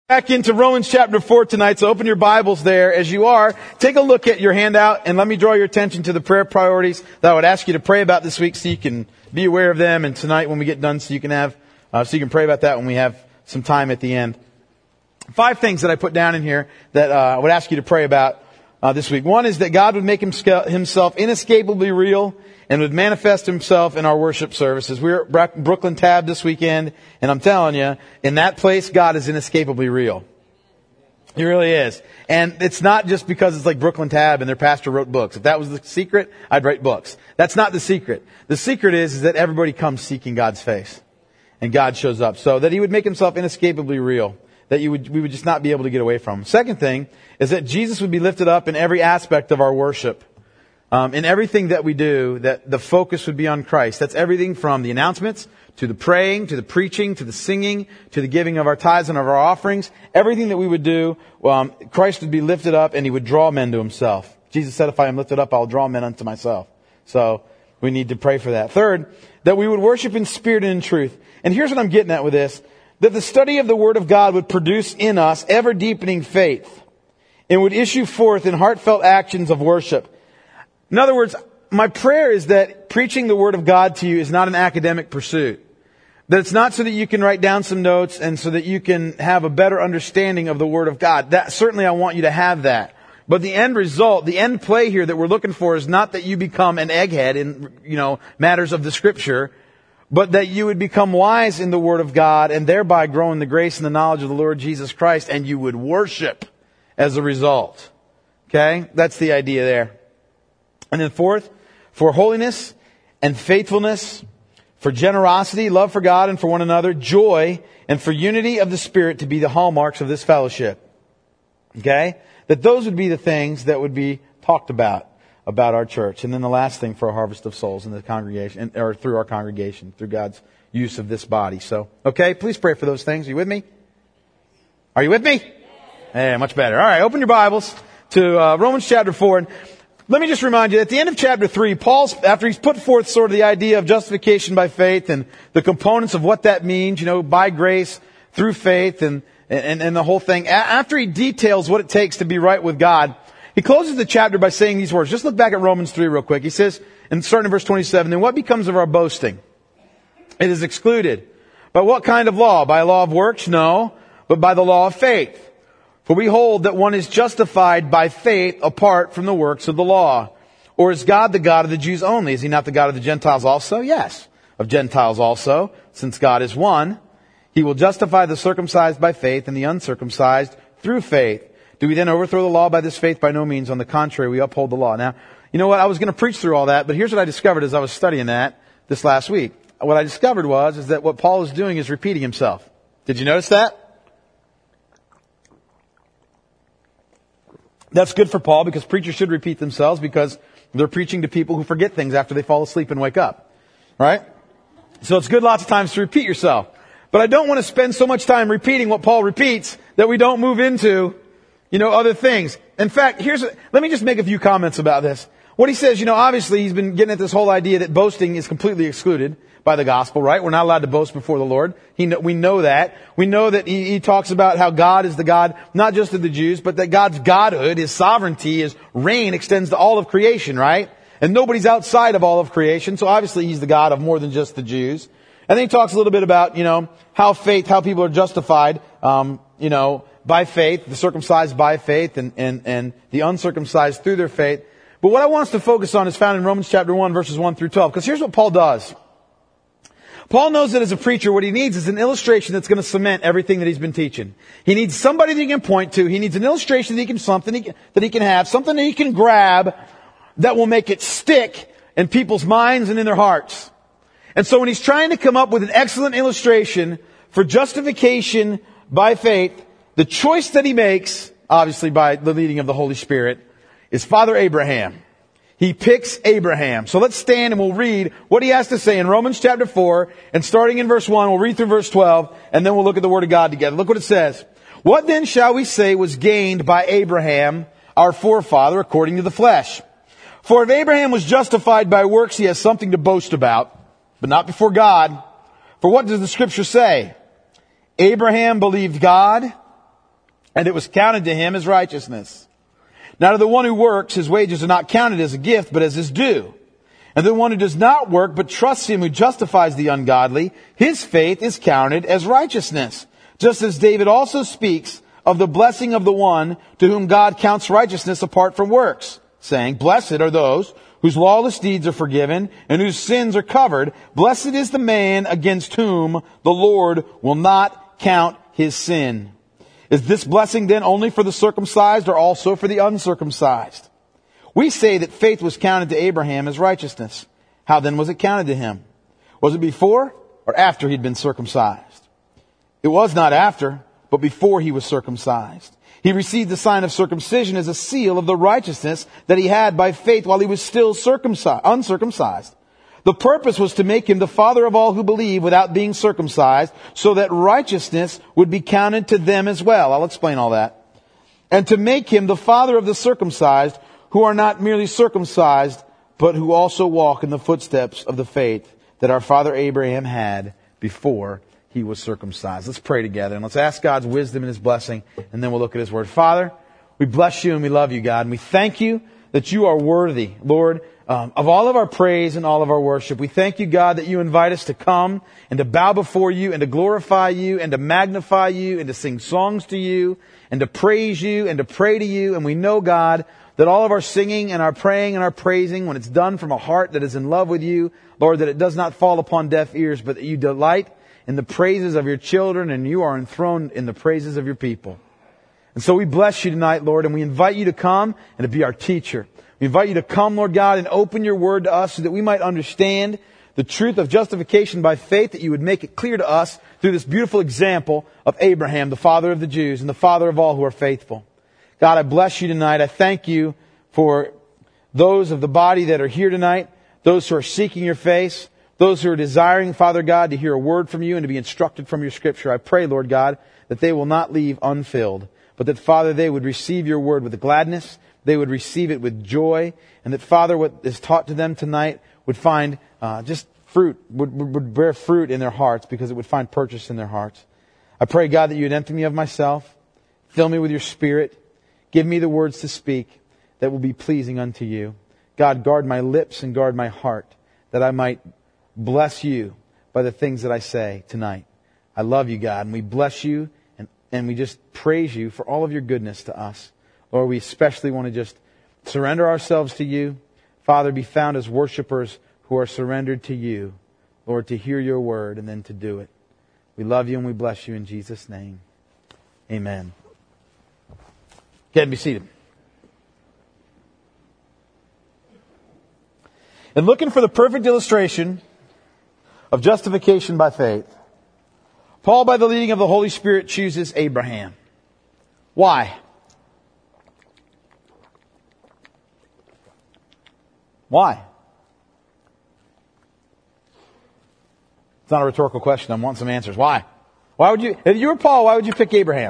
Back into Romans chapter 4 tonight, so open your Bibles there as you are. Take a look at your handout and let me draw your attention to the prayer priorities that I would ask you to pray about this week so you can be aware of them, and tonight when we get done so you can pray about that when we have some time at the end. 5 things that I put down in here that I would ask you to pray about this week. One is that God would make himself inescapably real and would manifest himself in our worship services. We're at Brooklyn Tab this weekend, and I'm telling you, in that place, God is inescapably real. He really is. And it's not just because it's like Brooklyn Tab and their pastor wrote books. If that was the secret, I'd write books. That's not the secret. The secret is that everybody comes seeking God's face, and God shows up. So that he would make himself inescapably real, that we would just not be able to get away from him. Second thing is that Jesus would be lifted up in every aspect of our worship. In everything that we do, that the focus would be on Christ. That's everything from the announcements, to the praying, to the preaching, to the singing, to the giving of our tithes and of our offerings. Everything that we would do, Christ would be lifted up and he would draw men to himself. Jesus said, if I am lifted up, I'll draw men unto myself. So we need to pray for that. Third, that we would worship in spirit and in truth. And here's what I'm getting at with this. That the study of the Word of God would produce in us ever deepening faith and would issue forth in heartfelt actions of worship. In other words, my prayer is that preaching the Word of God to you is not an academic pursuit. That it's not so that you can write down some notes and so that you can have a better understanding of the Word of God. That certainly I want you to have that. But the end result, the end play here that we're looking for is not that you become an egghead in, matters of the Scripture, but that you would become wise in the Word of God and thereby grow in the grace and the knowledge of the Lord Jesus Christ, and you would worship as a result. Okay? That's the idea there. And then fourth, for holiness and faithfulness, for generosity, love for God and for one another, joy, and for unity of the Spirit to be the hallmarks of this fellowship. Okay? That those would be the things that would be talked about our church. And then the last thing, for a harvest of souls in the congregation, or through our congregation, through God's use of this body. So, okay, please pray for those things. Are you with me? Are you with me? Yeah, much better. All right, open your Bibles to Romans chapter 4. And let me just remind you, at the end of chapter 3, Paul's, after he's put forth sort of the idea of justification by faith and the components of what that means, by grace, through faith, and the whole thing. After he details what it takes to be right with God, he closes the chapter by saying these words. Just look back at Romans 3 real quick. He says, and starting in verse 27, then what becomes of our boasting? It is excluded. By what kind of law? By a law of works? No, but by the law of faith. For we hold that one is justified by faith apart from the works of the law. Or is God the God of the Jews only? Is he not the God of the Gentiles also? Yes, of Gentiles also. Since God is one, he will justify the circumcised by faith and the uncircumcised through faith. Do we then overthrow the law by this faith? By no means. On the contrary, we uphold the law. Now, you know what? I was going to preach through all that, but here's what I discovered as I was studying that this last week. What I discovered is that what Paul is doing is repeating himself. Did you notice that? That's good for Paul because preachers should repeat themselves because they're preaching to people who forget things after they fall asleep and wake up. Right? So it's good lots of times to repeat yourself. But I don't want to spend so much time repeating what Paul repeats that we don't move into, other things. In fact, let me just make a few comments about this. What he says, obviously he's been getting at this whole idea that boasting is completely excluded by the gospel, right? We're not allowed to boast before the Lord. We know that. We know that he talks about how God is the God, not just of the Jews, but that God's Godhood, his sovereignty, his reign extends to all of creation, right? And nobody's outside of all of creation. So obviously he's the God of more than just the Jews. And then he talks a little bit about, how people are justified, by faith, the circumcised by faith and the uncircumcised through their faith. But what I want us to focus on is found in Romans chapter 1 verses 1 through 12. Because here's what Paul does. Paul knows that as a preacher, what he needs is an illustration that's going to cement everything that he's been teaching. He needs somebody that he can point to. He needs an illustration that he can have, something that he can grab that will make it stick in people's minds and in their hearts. And so when he's trying to come up with an excellent illustration for justification by faith, the choice that he makes, obviously by the leading of the Holy Spirit, is Father Abraham. He picks Abraham. So let's stand and we'll read what he has to say in Romans chapter 4. And starting in verse 1, we'll read through verse 12. And then we'll look at the Word of God together. Look what it says. What then shall we say was gained by Abraham, our forefather, according to the flesh? For if Abraham was justified by works, he has something to boast about, but not before God. For what does the Scripture say? Abraham believed God, and it was counted to him as righteousness. Now to the one who works, his wages are not counted as a gift, but as his due. And the one who does not work, but trusts him who justifies the ungodly, his faith is counted as righteousness. Just as David also speaks of the blessing of the one to whom God counts righteousness apart from works, saying, blessed are those whose lawless deeds are forgiven and whose sins are covered. Blessed is the man against whom the Lord will not count his sin. Is this blessing then only for the circumcised or also for the uncircumcised? We say that faith was counted to Abraham as righteousness. How then was it counted to him? Was it before or after he'd been circumcised? It was not after, but before he was circumcised. He received the sign of circumcision as a seal of the righteousness that he had by faith while he was still uncircumcised. The purpose was to make him the father of all who believe without being circumcised, so that righteousness would be counted to them as well. I'll explain all that. And to make him the father of the circumcised, who are not merely circumcised, but who also walk in the footsteps of the faith that our father Abraham had before he was circumcised. Let's pray together and let's ask God's wisdom and his blessing, and then we'll look at his word. Father, we bless you and we love you, God, and we thank you that you are worthy, Lord, of all of our praise and all of our worship. We thank you, God, that you invite us to come and to bow before you and to glorify you and to magnify you and to sing songs to you and to praise you and to pray to you. And we know, God, that all of our singing and our praying and our praising, when it's done from a heart that is in love with you, Lord, that it does not fall upon deaf ears, but that you delight in the praises of your children and you are enthroned in the praises of your people. And so we bless you tonight, Lord, and we invite you to come and to be our teacher. We invite you to come, Lord God, and open your word to us so that we might understand the truth of justification by faith, that you would make it clear to us through this beautiful example of Abraham, the father of the Jews and the father of all who are faithful. God, I bless you tonight. I thank you for those of the body that are here tonight, those who are seeking your face, those who are desiring, Father God, to hear a word from you and to be instructed from your scripture. I pray, Lord God, that they will not leave unfilled, but that, Father, they would receive your word with gladness, they would receive it with joy, and that, Father, what is taught to them tonight would find just fruit, would bear fruit in their hearts because it would find purchase in their hearts. I pray, God, that you would empty me of myself, fill me with your Spirit, give me the words to speak that will be pleasing unto you. God, guard my lips and guard my heart, that I might bless you by the things that I say tonight. I love you, God, and we bless you and we just praise you for all of your goodness to us. Lord, we especially want to just surrender ourselves to you. Father, be found as worshipers who are surrendered to you, Lord, to hear your word and then to do it. We love you and we bless you in Jesus' name. Amen. Go ahead and be seated. In looking for the perfect illustration of justification by faith, Paul, by the leading of the Holy Spirit, chooses Abraham. Why? Why? It's not a rhetorical question. I want some answers. Why? Why would you, if you were Paul, why would you pick Abraham?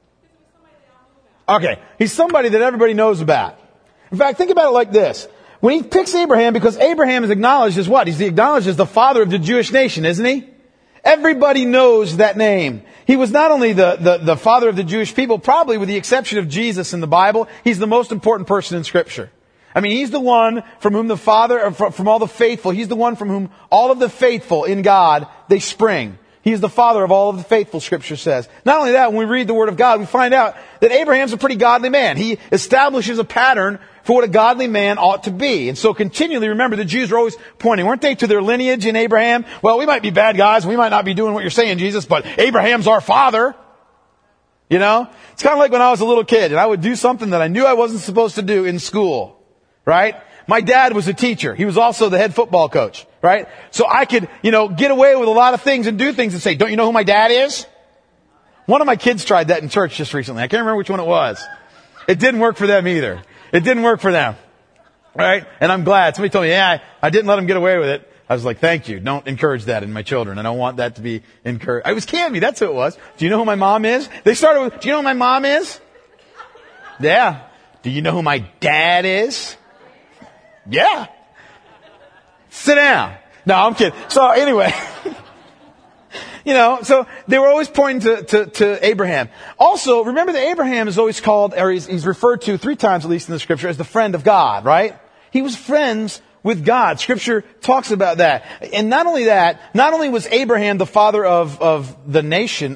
Okay, he's somebody that everybody knows about. In fact, think about it like this. When he picks Abraham, because Abraham is acknowledged as what? He's acknowledged as the father of the Jewish nation, isn't he? Everybody knows that name. He was not only the father of the Jewish people, probably with the exception of Jesus in the Bible, he's the most important person in Scripture. I mean, he's the one from whom the Father, from all the faithful, he's the one from whom all of the faithful in God, they spring. He is the father of all of the faithful, Scripture says. Not only that, when we read the Word of God, we find out that Abraham's a pretty godly man. He establishes a pattern for what a godly man ought to be. And so continually, remember, the Jews are always pointing, weren't they, to their lineage in Abraham? Well, we might be bad guys, we might not be doing what you're saying, Jesus, but Abraham's our father. You know? It's kind of like when I was a little kid and I would do something that I knew I wasn't supposed to do in school. Right? My dad was a teacher. He was also the head football coach. Right? So I could, get away with a lot of things and do things and say, don't you know who my dad is? One of my kids tried that in church just recently. I can't remember which one it was. It didn't work for them either. It didn't work for them. Right? And I'm glad. Somebody told me, I didn't let them get away with it. I was like, thank you. Don't encourage that in my children. I don't want that to be encouraged. It was Cammy. That's who it was. Do you know who my mom is? They started with, do you know who my mom is? Yeah. Do you know who my dad is? Yeah. Sit down. No, I'm kidding. So anyway, So they were always pointing to Abraham. Also, remember that Abraham is always called, or he's referred to 3 times at least in the scripture, as the friend of God, right? He was friends with God. Scripture talks about that. And not only that, not only was Abraham the father of the nation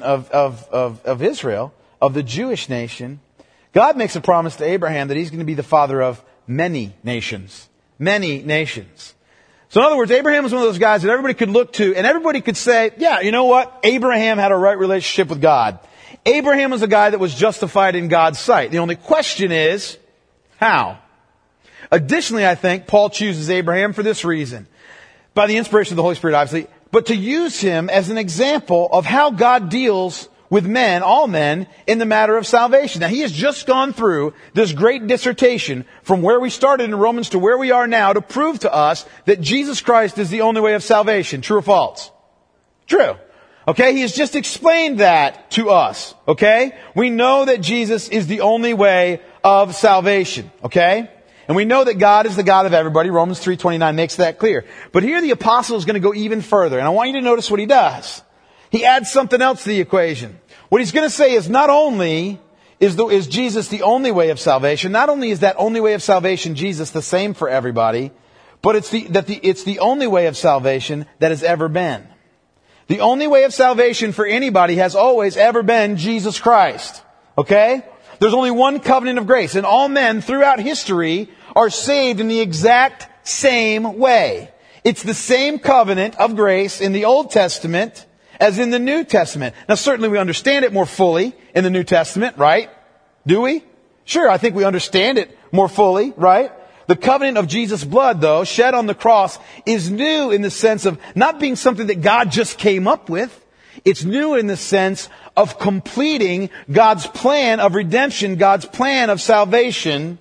of Israel, of the Jewish nation, God makes a promise to Abraham that he's going to be the father of many nations. Many nations. So in other words, Abraham was one of those guys that everybody could look to and everybody could say, yeah, you know what? Abraham had a right relationship with God. Abraham was a guy that was justified in God's sight. The only question is, how? Additionally, I think Paul chooses Abraham for this reason. By the inspiration of the Holy Spirit, obviously, but to use him as an example of how God deals with men, all men, in the matter of salvation. Now, he has just gone through this great dissertation from where we started in Romans to where we are now to prove to us that Jesus Christ is the only way of salvation. True or false? True. Okay, he has just explained that to us. Okay? We know that Jesus is the only way of salvation. Okay? And we know that God is the God of everybody. Romans 3:29 makes that clear. But here the apostle is going to go even further. And I want you to notice what he does. He adds something else to the equation. What he's going to say is not only is Jesus the only way of salvation, not only is that only way of salvation Jesus the same for everybody, but it's the only way of salvation that has ever been. The only way of salvation for anybody has always ever been Jesus Christ. Okay? There's only one covenant of grace, and all men throughout history are saved in the exact same way. It's the same covenant of grace in the Old Testament as in the New Testament. Now certainly we understand it more fully in the New Testament, right? Do we? Sure, I think we understand it more fully, right? The covenant of Jesus' blood, though, shed on the cross, is new in the sense of not being something that God just came up with. It's new in the sense of completing God's plan of redemption, God's plan of salvation,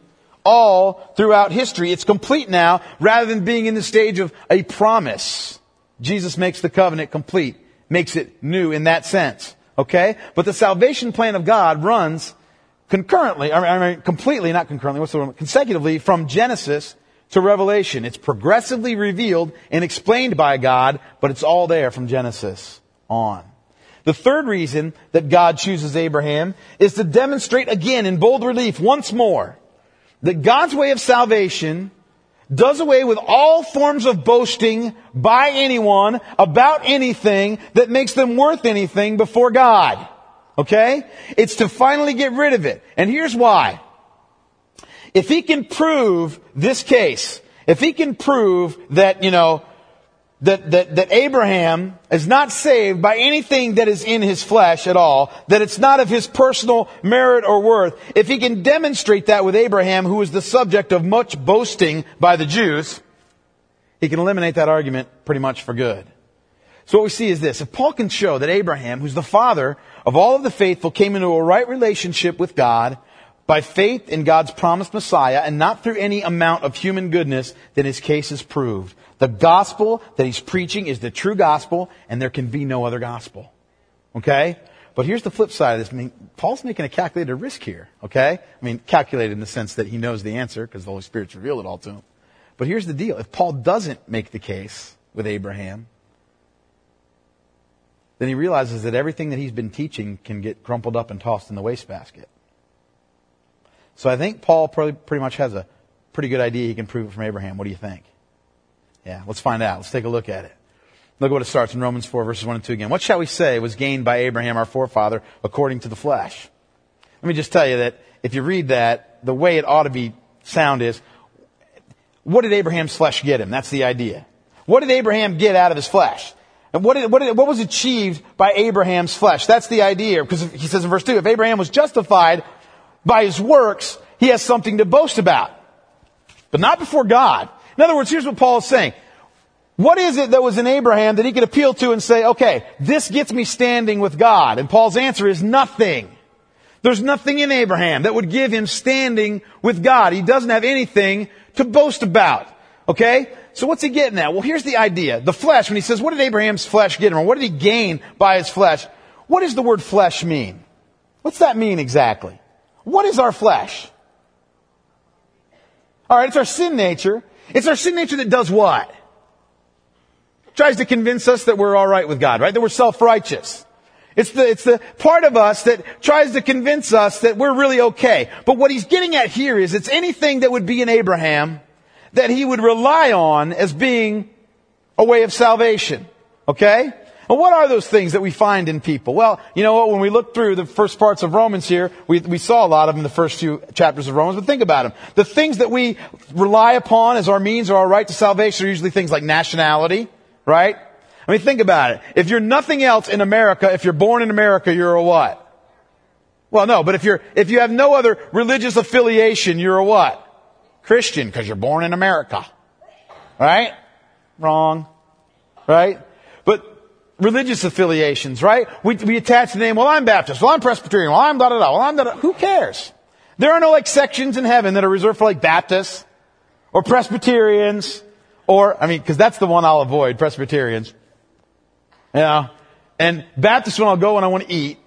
all throughout history. It's complete now, rather than being in the stage of a promise. Jesus makes the covenant complete. Makes it new in that sense. Okay? But the salvation plan of God runs concurrently, completely, not concurrently, what's the word? Consecutively from Genesis to Revelation. It's progressively revealed and explained by God, but it's all there from Genesis on. The third reason that God chooses Abraham is to demonstrate again in bold relief once more that God's way of salvation does away with all forms of boasting by anyone about anything that makes them worth anything before God. Okay? It's to finally get rid of it. And here's why. If he can prove this case, if he can prove that, that Abraham is not saved by anything that is in his flesh at all, that it's not of his personal merit or worth, if he can demonstrate that with Abraham, who is the subject of much boasting by the Jews, he can eliminate that argument pretty much for good. So what we see is this. If Paul can show that Abraham, who's the father of all of the faithful, came into a right relationship with God by faith in God's promised Messiah and not through any amount of human goodness, then his case is proved. The gospel that he's preaching is the true gospel, and there can be no other gospel. Okay? But here's the flip side of this. Paul's making a calculated risk here. Okay? Calculated in the sense that he knows the answer because the Holy Spirit's revealed it all to him. But here's the deal. If Paul doesn't make the case with Abraham, then he realizes that everything that he's been teaching can get crumpled up and tossed in the wastebasket. So I think Paul pretty much has a pretty good idea he can prove it from Abraham. What do you think? Yeah, let's find out. Let's take a look at it. Look at what it starts in Romans 4, verses 1 and 2 again. What shall we say was gained by Abraham, our forefather, according to the flesh? Let me just tell you that if you read that, the way it ought to be sound is, what did Abraham's flesh get him? That's the idea. What did Abraham get out of his flesh? And what was achieved by Abraham's flesh? That's the idea. Because he says in verse 2, if Abraham was justified by his works, he has something to boast about. But not before God. In other words, here's what Paul is saying. What is it that was in Abraham that he could appeal to and say, okay, this gets me standing with God? And Paul's answer is nothing. There's nothing in Abraham that would give him standing with God. He doesn't have anything to boast about. Okay? So what's he getting at? Well, here's the idea. The flesh, when he says, what did Abraham's flesh get him? Or what did he gain by his flesh? What does the word flesh mean? What's that mean exactly? What is our flesh? Alright, it's our sin nature. It's our sin nature that does what? tries to convince us that we're all right with God, right? That we're self-righteous. It's the part of us that tries to convince us that we're really okay. But what he's getting at here is it's anything that would be in Abraham that he would rely on as being a way of salvation. Okay? And what are those things that we find in people? Well, you know what? When we look through the first parts of Romans here, we saw a lot of them in the first few chapters of Romans, but think about them. The things that we rely upon as our means or our right to salvation are usually things like nationality, right? I mean, think about it. If you're nothing else in America, if you're born in America, you're a what? Well, no, but if you have no other religious affiliation, you're a what? Christian, because you're born in America. Right? Wrong. Right? But religious affiliations, right? We attach the name, well, I'm Baptist, well, I'm Presbyterian, well, I'm da-da-da, well, I'm da-da. Who cares? There are no like sections in heaven that are reserved for like Baptists or Presbyterians or, because that's the one I'll avoid, Presbyterians. Yeah. And Baptist one I'll go when I want to eat.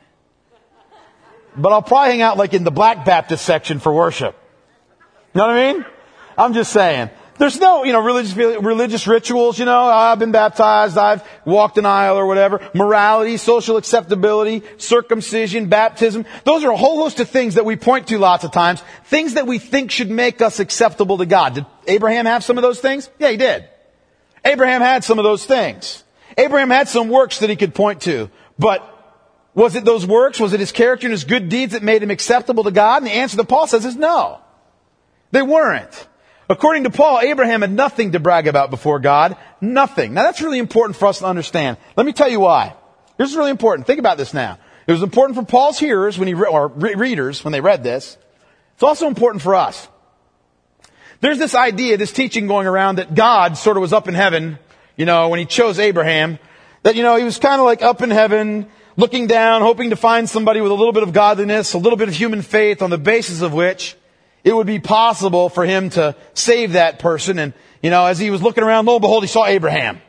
But I'll probably hang out like in the Black Baptist section for worship. You know what I mean? I'm just saying. There's no, religious rituals, I've been baptized, I've walked an aisle or whatever. Morality, social acceptability, circumcision, baptism. Those are a whole host of things that we point to lots of times. Things that we think should make us acceptable to God. Did Abraham have some of those things? Yeah, he did. Abraham had some of those things. Abraham had some works that he could point to. But was it those works? Was it his character and his good deeds that made him acceptable to God? And the answer that Paul says is no. They weren't. According to Paul, Abraham had nothing to brag about before God. Nothing. Now that's really important for us to understand. Let me tell you why. This is really important. Think about this now. It was important for Paul's hearers readers when they read this. It's also important for us. There's this idea, this teaching going around that God sort of was up in heaven, when he chose Abraham, that, he was kind of like up in heaven, looking down, hoping to find somebody with a little bit of godliness, a little bit of human faith on the basis of which it would be possible for him to save that person. And, as he was looking around, lo and behold, he saw Abraham.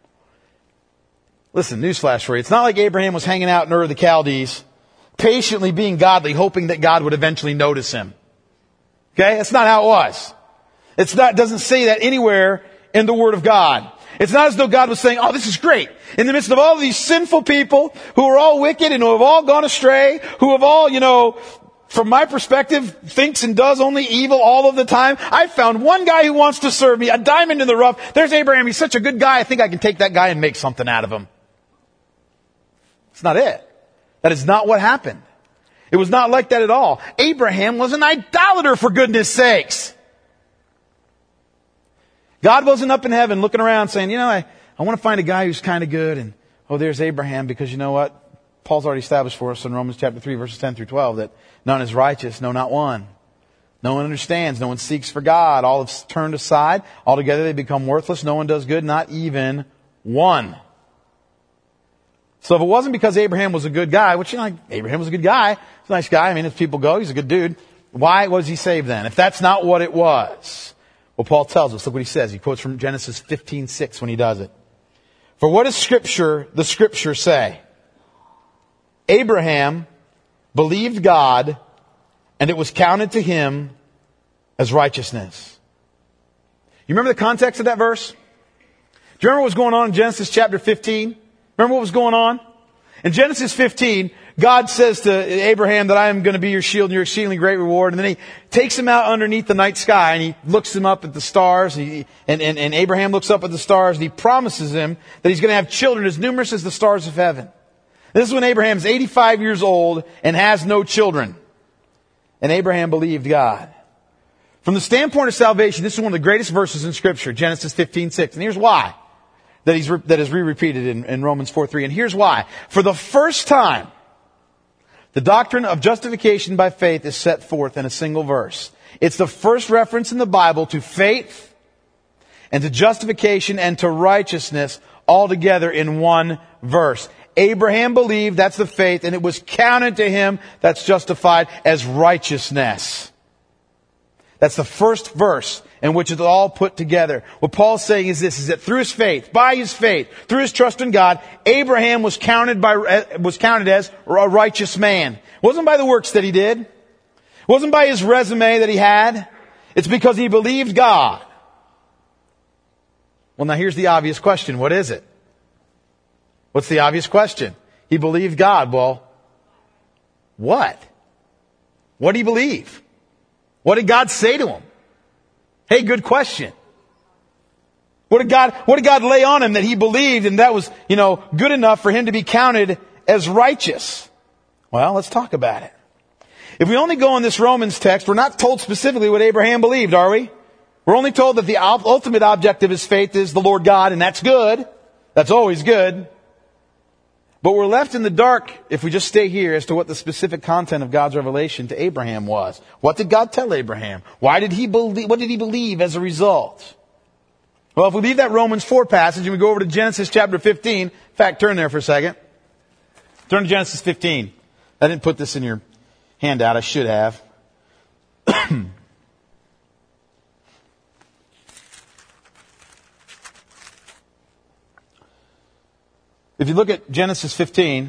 Listen, newsflash for you. It's not like Abraham was hanging out in Ur of the Chaldees, patiently being godly, hoping that God would eventually notice him. Okay? That's not how it was. It doesn't say that anywhere in the Word of God. It's not as though God was saying, oh, this is great. In the midst of all of these sinful people who are all wicked and who have all gone astray, who have all, from my perspective, thinks and does only evil all of the time. I found one guy who wants to serve me, a diamond in the rough. There's Abraham. He's such a good guy. I think I can take that guy and make something out of him. It's not it. That is not what happened. It was not like that at all. Abraham was an idolater, for goodness sakes. God wasn't up in heaven looking around saying, I want to find a guy who's kind of good. And, there's Abraham, because you know what? Paul's already established for us in Romans chapter 3, verses 10 through 12, that none is righteous, no, not one. No one understands. No one seeks for God. All have turned aside. Altogether they become worthless. No one does good, not even one. So if it wasn't because Abraham was a good guy, which, Abraham was a good guy. He's a nice guy. As people go, he's a good dude. Why was he saved then? If that's not what it was. Well, Paul tells us, look what he says. He quotes from Genesis 15:6 when he does it. For what does the scripture say? Abraham believed God, and it was counted to him as righteousness. You remember the context of that verse? Do you remember what was going on in Genesis chapter 15? Remember what was going on? In Genesis 15, God says to Abraham that I am going to be your shield and your exceedingly great reward. And then he takes him out underneath the night sky and he looks him up at the stars. And Abraham looks up at the stars and he promises him that he's going to have children as numerous as the stars of heaven. This is when Abraham is 85 years old and has no children. And Abraham believed God. From the standpoint of salvation, this is one of the greatest verses in Scripture, Genesis 15:6. And here's why. That is re-repeated in Romans 4:3. And here's why. For the first time, the doctrine of justification by faith is set forth in a single verse. It's the first reference in the Bible to faith and to justification and to righteousness all together in one verse. Abraham believed, that's the faith, and it was counted to him, that's justified, as righteousness. That's the first verse in which it's all put together. What Paul's saying is this, is that through his faith, by his faith, through his trust in God, Abraham was counted as a righteous man. It wasn't by the works that he did. It wasn't by his resume that he had. It's because he believed God. Well, now here's the obvious question. What is it? What's the obvious question? He believed God. Well, what? What did he believe? What did God say to him? Hey, good question. What did God lay on him that he believed and that was, good enough for him to be counted as righteous? Well, let's talk about it. If we only go in this Romans text, we're not told specifically what Abraham believed, are we? We're only told that the ultimate object of his faith is the Lord God, and that's good. That's always good. But we're left in the dark if we just stay here as to what the specific content of God's revelation to Abraham was. What did God tell Abraham? Why did he believe? What did he believe as a result? Well, if we leave that Romans 4 passage and we go over to Genesis chapter 15, in fact, turn there for a second. Turn to Genesis 15. I didn't put this in your handout. I should have. If you look at Genesis 15,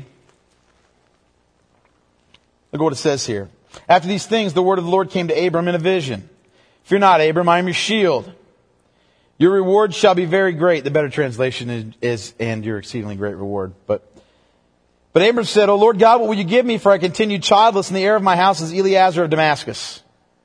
look at what it says here. After these things, the word of the Lord came to Abram in a vision. Fear not, Abram, I am your shield. Your reward shall be very great. The better translation is and your exceedingly great reward. But Abram said, O Lord God, what will you give me? For I continue childless, and the heir of my house is Eliezer of Damascus.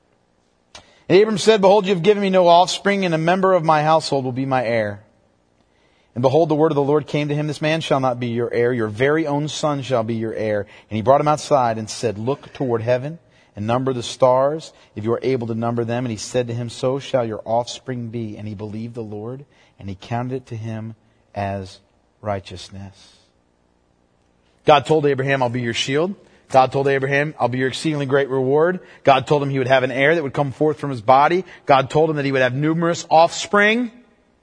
And Abram said, Behold, you have given me no offspring, and a member of my household will be my heir. And behold, the word of the Lord came to him, This man shall not be your heir, your very own son shall be your heir. And he brought him outside and said, Look toward heaven and number the stars, if you are able to number them. And he said to him, So shall your offspring be. And he believed the Lord, and he counted it to him as righteousness. God told Abraham, I'll be your shield. God told Abraham, I'll be your exceedingly great reward. God told him he would have an heir that would come forth from his body. God told him that he would have numerous offspring.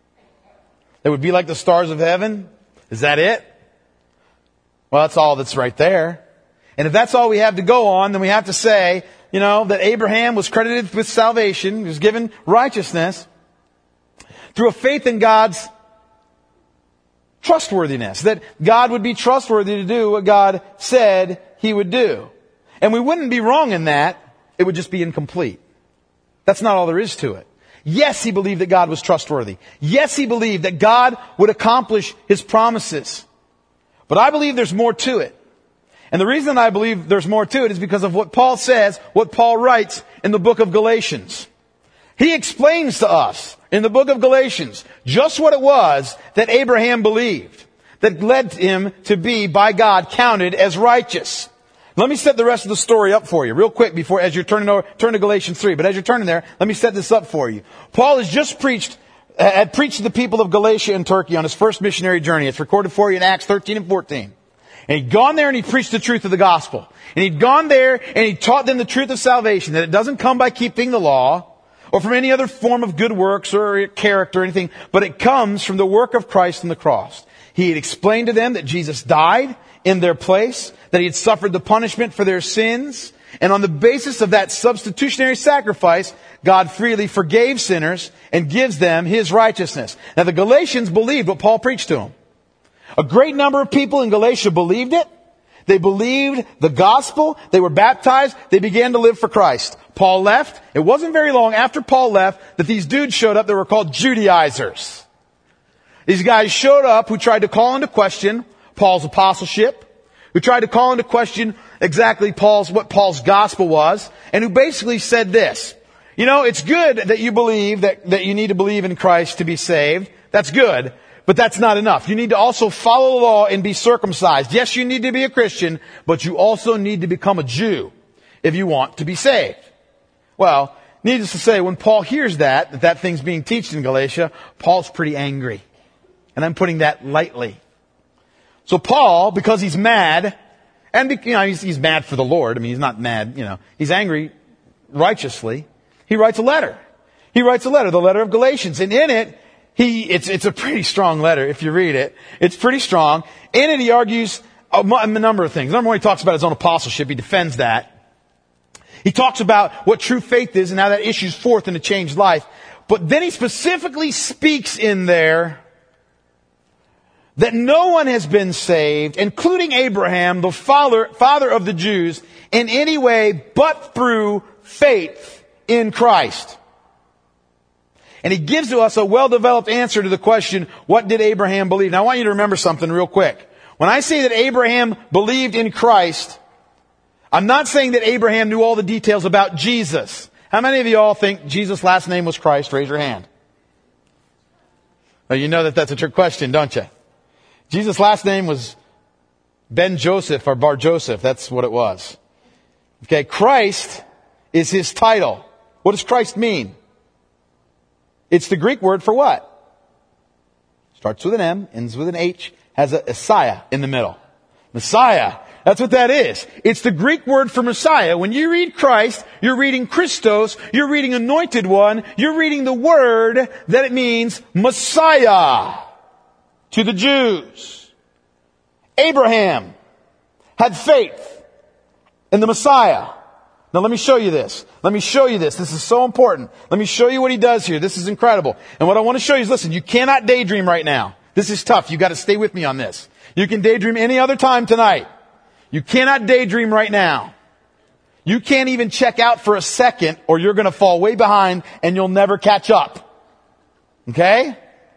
It would be like the stars of heaven. Is that it? Well, that's all that's right there. And if that's all we have to go on, then we have to say, that Abraham was credited with salvation, was given righteousness through a faith in God's trustworthiness. That God would be trustworthy to do what God said he would do. And we wouldn't be wrong in that. It would just be incomplete. That's not all there is to it. Yes, he believed that God was trustworthy. Yes, he believed that God would accomplish his promises. But I believe there's more to it. And the reason I believe there's more to it is because of what Paul says, what Paul writes in the book of Galatians. He explains to us in the book of Galatians just what it was that Abraham believed that led him to be, by God, counted as righteous. Let me set the rest of the story up for you real quick as you're turn to Galatians 3. But as you're turning there, let me set this up for you. Paul has just had preached to the people of Galatia and Turkey on his first missionary journey. It's recorded for you in Acts 13 and 14. And he'd gone there and he preached the truth of the gospel. And he'd gone there and he taught them the truth of salvation, that it doesn't come by keeping the law or from any other form of good works or character or anything, but it comes from the work of Christ on the cross. He had explained to them that Jesus died in their place, that he had suffered the punishment for their sins, and on the basis of that substitutionary sacrifice, God freely forgave sinners and gives them his righteousness. Now the Galatians believed what Paul preached to them. A great number of people in Galatia believed it. They believed the gospel. They were baptized. They began to live for Christ. Paul left. It wasn't very long after Paul left that these dudes showed up that were called Judaizers. These guys showed up who tried to call into question Paul's apostleship, who tried to call into question exactly what Paul's gospel was, and who basically said this. It's good that you believe that you need to believe in Christ to be saved. That's good. But that's not enough. You need to also follow the law and be circumcised. Yes, you need to be a Christian, but you also need to become a Jew if you want to be saved. Well, needless to say, when Paul hears that thing's being taught in Galatia, Paul's pretty angry. And I'm putting that lightly. So Paul, because he's mad, and he's mad for the Lord. I mean, he's not mad, he's angry righteously. He writes a letter. The letter of Galatians. And in it, it's a pretty strong letter if you read it. It's pretty strong. In it, he argues a number of things. Number one, he talks about his own apostleship. He defends that. He talks about what true faith is and how that issues forth in a changed life. But then he specifically speaks in there that no one has been saved, including Abraham, the father of the Jews, in any way but through faith in Christ. And he gives to us a well-developed answer to the question, what did Abraham believe? Now I want you to remember something real quick. When I say that Abraham believed in Christ, I'm not saying that Abraham knew all the details about Jesus. How many of you all think Jesus' last name was Christ? Raise your hand. Well, you know that that's a trick question, don't you? Jesus' last name was Ben Joseph or Bar Joseph. That's what it was. Okay, Christ is his title. What does Christ mean? It's the Greek word for what? Starts with an M, ends with an H, has a Messiah in the middle. Messiah. That's what that is. It's the Greek word for Messiah. When you read Christ, you're reading Christos, you're reading Anointed One, you're reading the word that it means Messiah to the Jews. Abraham had faith in the Messiah. Now let me show you this. Let me show you this. This is so important. Let me show you what he does here. This is incredible. And what I want to show you is, listen, you cannot daydream right now. This is tough. You got to stay with me on this. You can daydream any other time tonight. You cannot daydream right now. You can't even check out for a second or you're going to fall way behind and you'll never catch up. Okay?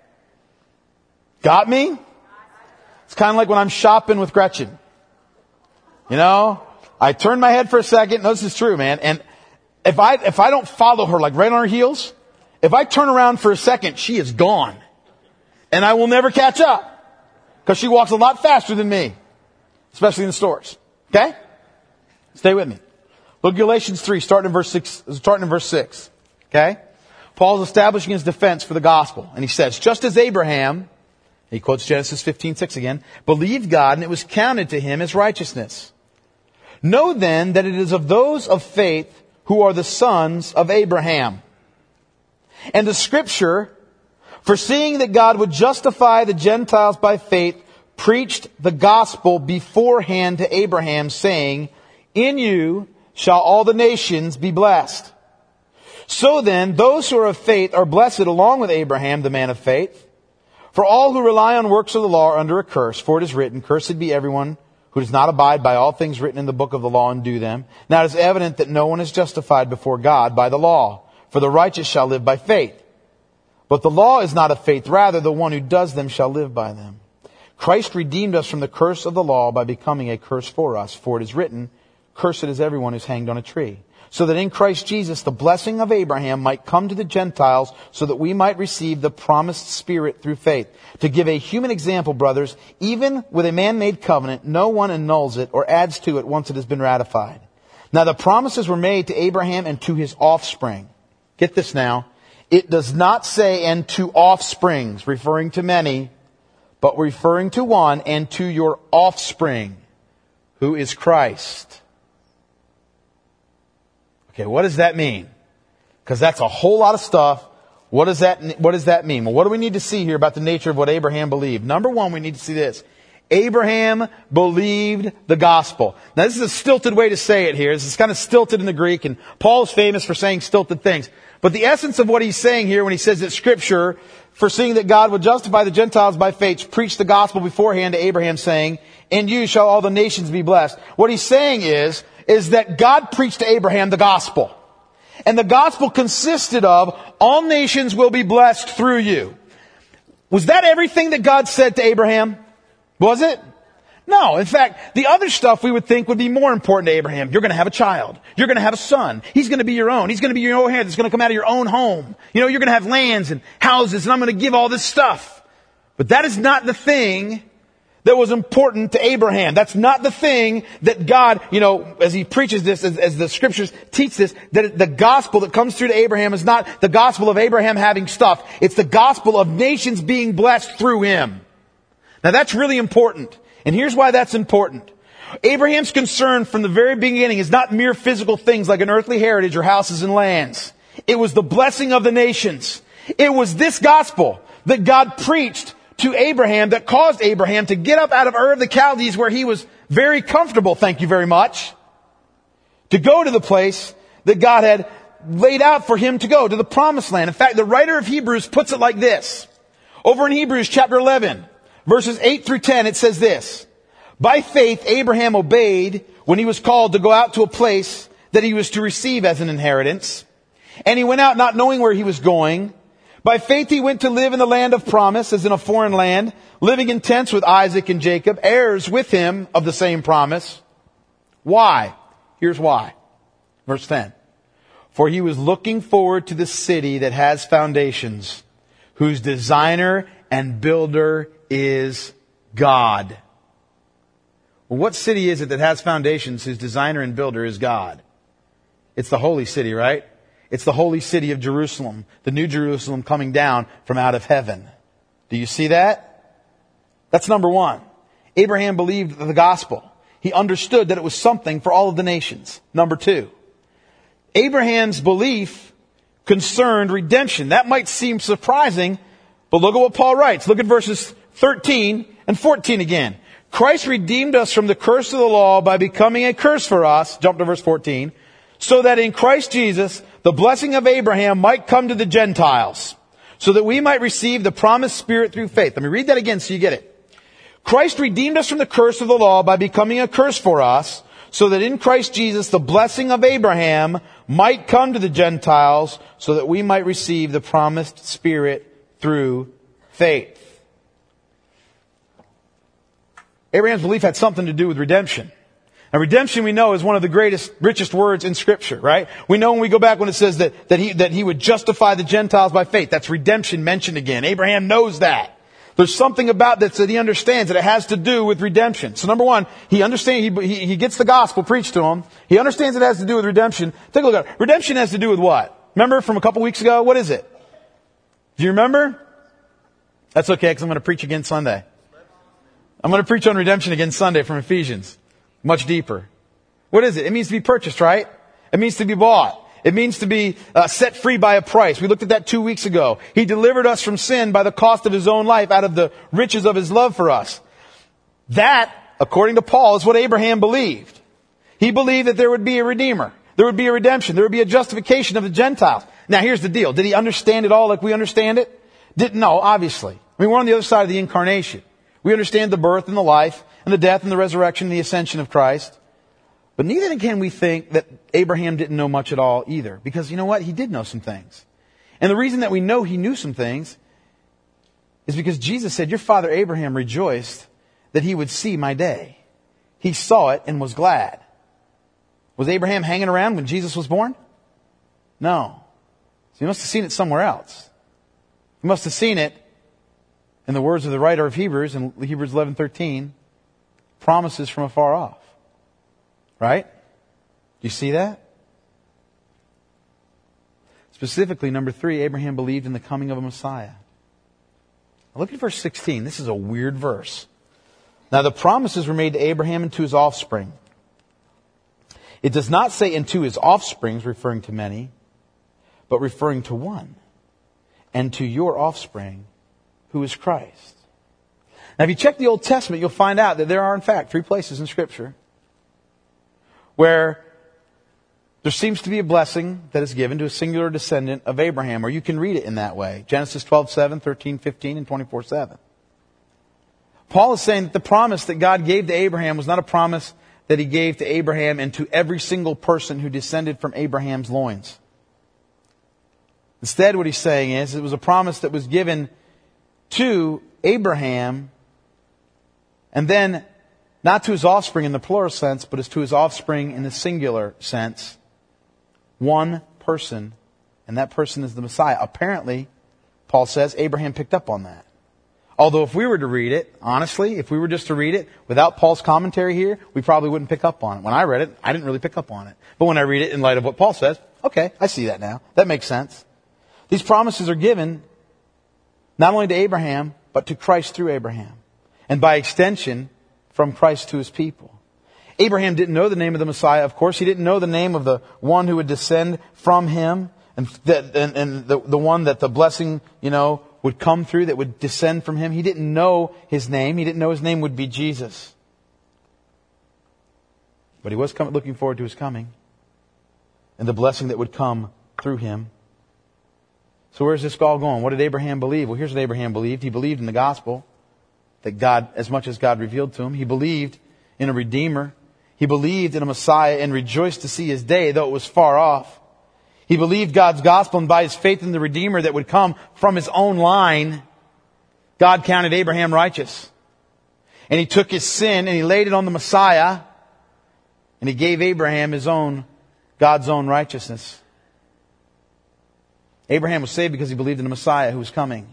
Got me? It's kind of like when I'm shopping with Gretchen. You know, I turn my head for a second. No, this is true, man. And if I don't follow her like right on her heels, if I turn around for a second, she is gone. And I will never catch up. Because she walks a lot faster than me. Especially in the stores. Okay? Stay with me. Look at Galatians 3, starting in verse 6. Okay? Paul's establishing his defense for the gospel. And he says, just as Abraham, he quotes Genesis 15:6 again, believed God and it was counted to him as righteousness. Know then that it is of those of faith who are the sons of Abraham. And the scripture, foreseeing that God would justify the Gentiles by faith, preached the gospel beforehand to Abraham, saying, in you shall all the nations be blessed. So then, those who are of faith are blessed along with Abraham, the man of faith. For all who rely on works of the law are under a curse, for it is written, cursed be everyone who does not abide by all things written in the book of the law and do them. Now it is evident that no one is justified before God by the law, for the righteous shall live by faith. But the law is not of faith, rather the one who does them shall live by them. Christ redeemed us from the curse of the law by becoming a curse for us. For it is written, cursed is everyone who's hanged on a tree. So that in Christ Jesus, the blessing of Abraham might come to the Gentiles, so that we might receive the promised Spirit through faith. To give a human example, brothers, even with a man-made covenant, no one annuls it or adds to it once it has been ratified. Now the promises were made to Abraham and to his offspring. Get this now. It does not say, and to offsprings, referring to many, but referring to one, and to your offspring, who is Christ. Okay, what does that mean? Because that's a whole lot of stuff. What does that mean? Well, what do we need to see here about the nature of what Abraham believed? Number one, we need to see this. Abraham believed the gospel. Now, this is a stilted way to say it here. This is kind of stilted in the Greek, and Paul's famous for saying stilted things. But the essence of what he's saying here when he says that Scripture, foreseeing that God would justify the Gentiles by faith, preached the gospel beforehand to Abraham, saying, in you shall all the nations be blessed. What he's saying is that God preached to Abraham the gospel. And the gospel consisted of, all nations will be blessed through you. Was that everything that God said to Abraham? Was it? No. In fact, the other stuff we would think would be more important to Abraham. You're going to have a child. You're going to have a son. He's going to be your own. He's going to be your own head. It's going to come out of your own home. You know, you're going to have lands and houses, and I'm going to give all this stuff. But that is not the thing that was important to Abraham. That's not the thing that God, you know, as he preaches this, as the scriptures teach this, that the gospel that comes through to Abraham is not the gospel of Abraham having stuff. It's the gospel of nations being blessed through him. Now that's really important. And here's why that's important. Abraham's concern from the very beginning is not mere physical things like an earthly heritage or houses and lands. It was the blessing of the nations. It was this gospel that God preached to Abraham that caused Abraham to get up out of Ur of the Chaldees, where he was very comfortable, thank you very much, to go to the place that God had laid out for him to go, to the promised land. In fact, the writer of Hebrews puts it like this. Over in Hebrews chapter 11, verses 8 through 10, it says this. By faith, Abraham obeyed when he was called to go out to a place that he was to receive as an inheritance. And he went out not knowing where he was going. By faith he went to live in the land of promise, as in a foreign land, living in tents with Isaac and Jacob, heirs with him of the same promise. Why? Here's why. Verse 10. For he was looking forward to the city that has foundations, whose designer and builder is God. Well, what city is it that has foundations whose designer and builder is God? It's the holy city, right? It's the holy city of Jerusalem, the new Jerusalem coming down from out of heaven. Do you see that? That's number one. Abraham believed the gospel. He understood that it was something for all of the nations. Number two, Abraham's belief concerned redemption. That might seem surprising, but look at what Paul writes. Look at verses 13 and 14 again. Christ redeemed us from the curse of the law by becoming a curse for us. Jump to verse 14. So that in Christ Jesus, the blessing of Abraham might come to the Gentiles, so that we might receive the promised Spirit through faith. Let me read that again so you get it. Christ redeemed us from the curse of the law by becoming a curse for us, so that in Christ Jesus, the blessing of Abraham might come to the Gentiles, so that we might receive the promised Spirit through faith. Abraham's belief had something to do with redemption. Now, redemption, we know, is one of the greatest, richest words in Scripture, right? We know when we go back when it says that he would justify the Gentiles by faith. That's redemption mentioned again. Abraham knows that. There's something about that he understands that it has to do with redemption. So number one, he understands, he gets the gospel preached to him. He understands it has to do with redemption. Take a look at it. Redemption has to do with what? Remember from a couple weeks ago? What is it? Do you remember? That's okay, because I'm going to preach again Sunday. I'm going to preach on redemption again Sunday from Ephesians. Much deeper. What is it? It means to be purchased, right? It means to be bought. It means to be set free by a price. We looked at that 2 weeks ago. He delivered us from sin by the cost of his own life out of the riches of his love for us. That, according to Paul, is what Abraham believed. He believed that there would be a redeemer. There would be a redemption. There would be a justification of the Gentiles. Now here's the deal. Did he understand it all like we understand it? No, obviously. I mean, we're on the other side of the incarnation. We understand the birth and the life and the death and the resurrection and the ascension of Christ. But neither can we think that Abraham didn't know much at all either. Because you know what? He did know some things. And the reason that we know he knew some things is because Jesus said, your father Abraham rejoiced that he would see my day. He saw it and was glad. Was Abraham hanging around when Jesus was born? No. So he must have seen it somewhere else. He must have seen it, in the words of the writer of Hebrews, in Hebrews 11:13, promises from afar off. Right? Do you see that? Specifically, number 3, Abraham believed in the coming of a Messiah. Now look at verse 16. This is a weird verse. Now the promises were made to Abraham and to his offspring. It does not say into his offsprings, referring to many, but referring to one. And to your offspring, who is Christ. Now if you check the Old Testament, you'll find out that there are in fact 3 places in Scripture where there seems to be a blessing that is given to a singular descendant of Abraham, or you can read it in that way. Genesis 12:7, 13:15, and 24:7. Paul is saying that the promise that God gave to Abraham was not a promise that he gave to Abraham and to every single person who descended from Abraham's loins. Instead, what he's saying is it was a promise that was given to Abraham, and then not to his offspring in the plural sense, but as to his offspring in the singular sense. One person, and that person is the Messiah. Apparently, Paul says, Abraham picked up on that. Although if we were to read it, honestly, if we were just to read it without Paul's commentary here, we probably wouldn't pick up on it. When I read it, I didn't really pick up on it. But when I read it in light of what Paul says, okay, I see that now. That makes sense. These promises are given not only to Abraham, but to Christ through Abraham. And by extension, from Christ to his people. Abraham didn't know the name of the Messiah, of course. He didn't know the name of the one who would descend from him, and the one that the blessing, would come through, that would descend from him. He didn't know his name. He didn't know his name would be Jesus. But he was looking forward to his coming and the blessing that would come through him. So where's this all going? What did Abraham believe? Well, here's what Abraham believed. He believed in the gospel, that God, as much as God revealed to him. He believed in a Redeemer. He believed in a Messiah and rejoiced to see his day, though it was far off. He believed God's gospel, and by his faith in the Redeemer that would come from his own line, God counted Abraham righteous. And he took his sin and he laid it on the Messiah, and he gave Abraham God's own righteousness. Abraham was saved because he believed in the Messiah who was coming.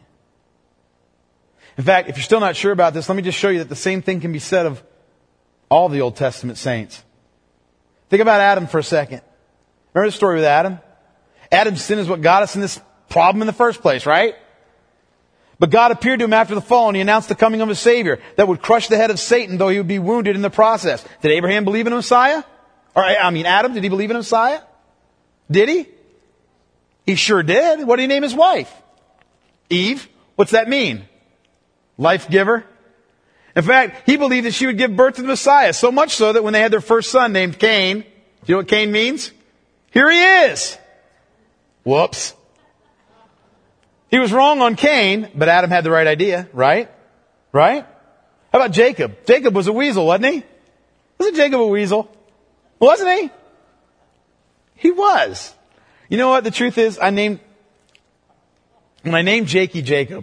In fact, if you're still not sure about this, let me just show you that the same thing can be said of all the Old Testament saints. Think about Adam for a second. Remember the story with Adam? Adam's sin is what got us in this problem in the first place, right? But God appeared to him after the fall, and he announced the coming of a Savior that would crush the head of Satan, though he would be wounded in the process. Did Abraham believe in a Messiah? Adam, did he believe in a Messiah? Did he? He sure did. What did he name his wife? Eve. What's that mean? Life giver. In fact, he believed that she would give birth to the Messiah, so much so that when they had their first son named Cain, do you know what Cain means? Here he is. Whoops. He was wrong on Cain, but Adam had the right idea, right? Right? How about Jacob? Jacob was a weasel, wasn't he? Wasn't Jacob a weasel? Wasn't he? He was. You know what the truth is? When I named Jakey Jacob,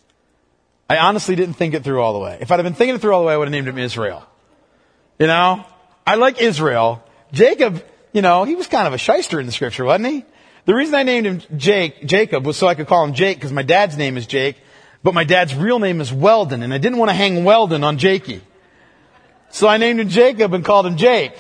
I honestly didn't think it through all the way. If I'd have been thinking it through all the way, I would have named him Israel. You know? I like Israel. Jacob, he was kind of a shyster in the scripture, wasn't he? The reason I named him Jacob was so I could call him Jake, because my dad's name is Jake, but my dad's real name is Weldon, and I didn't want to hang Weldon on Jakey. So I named him Jacob and called him Jake.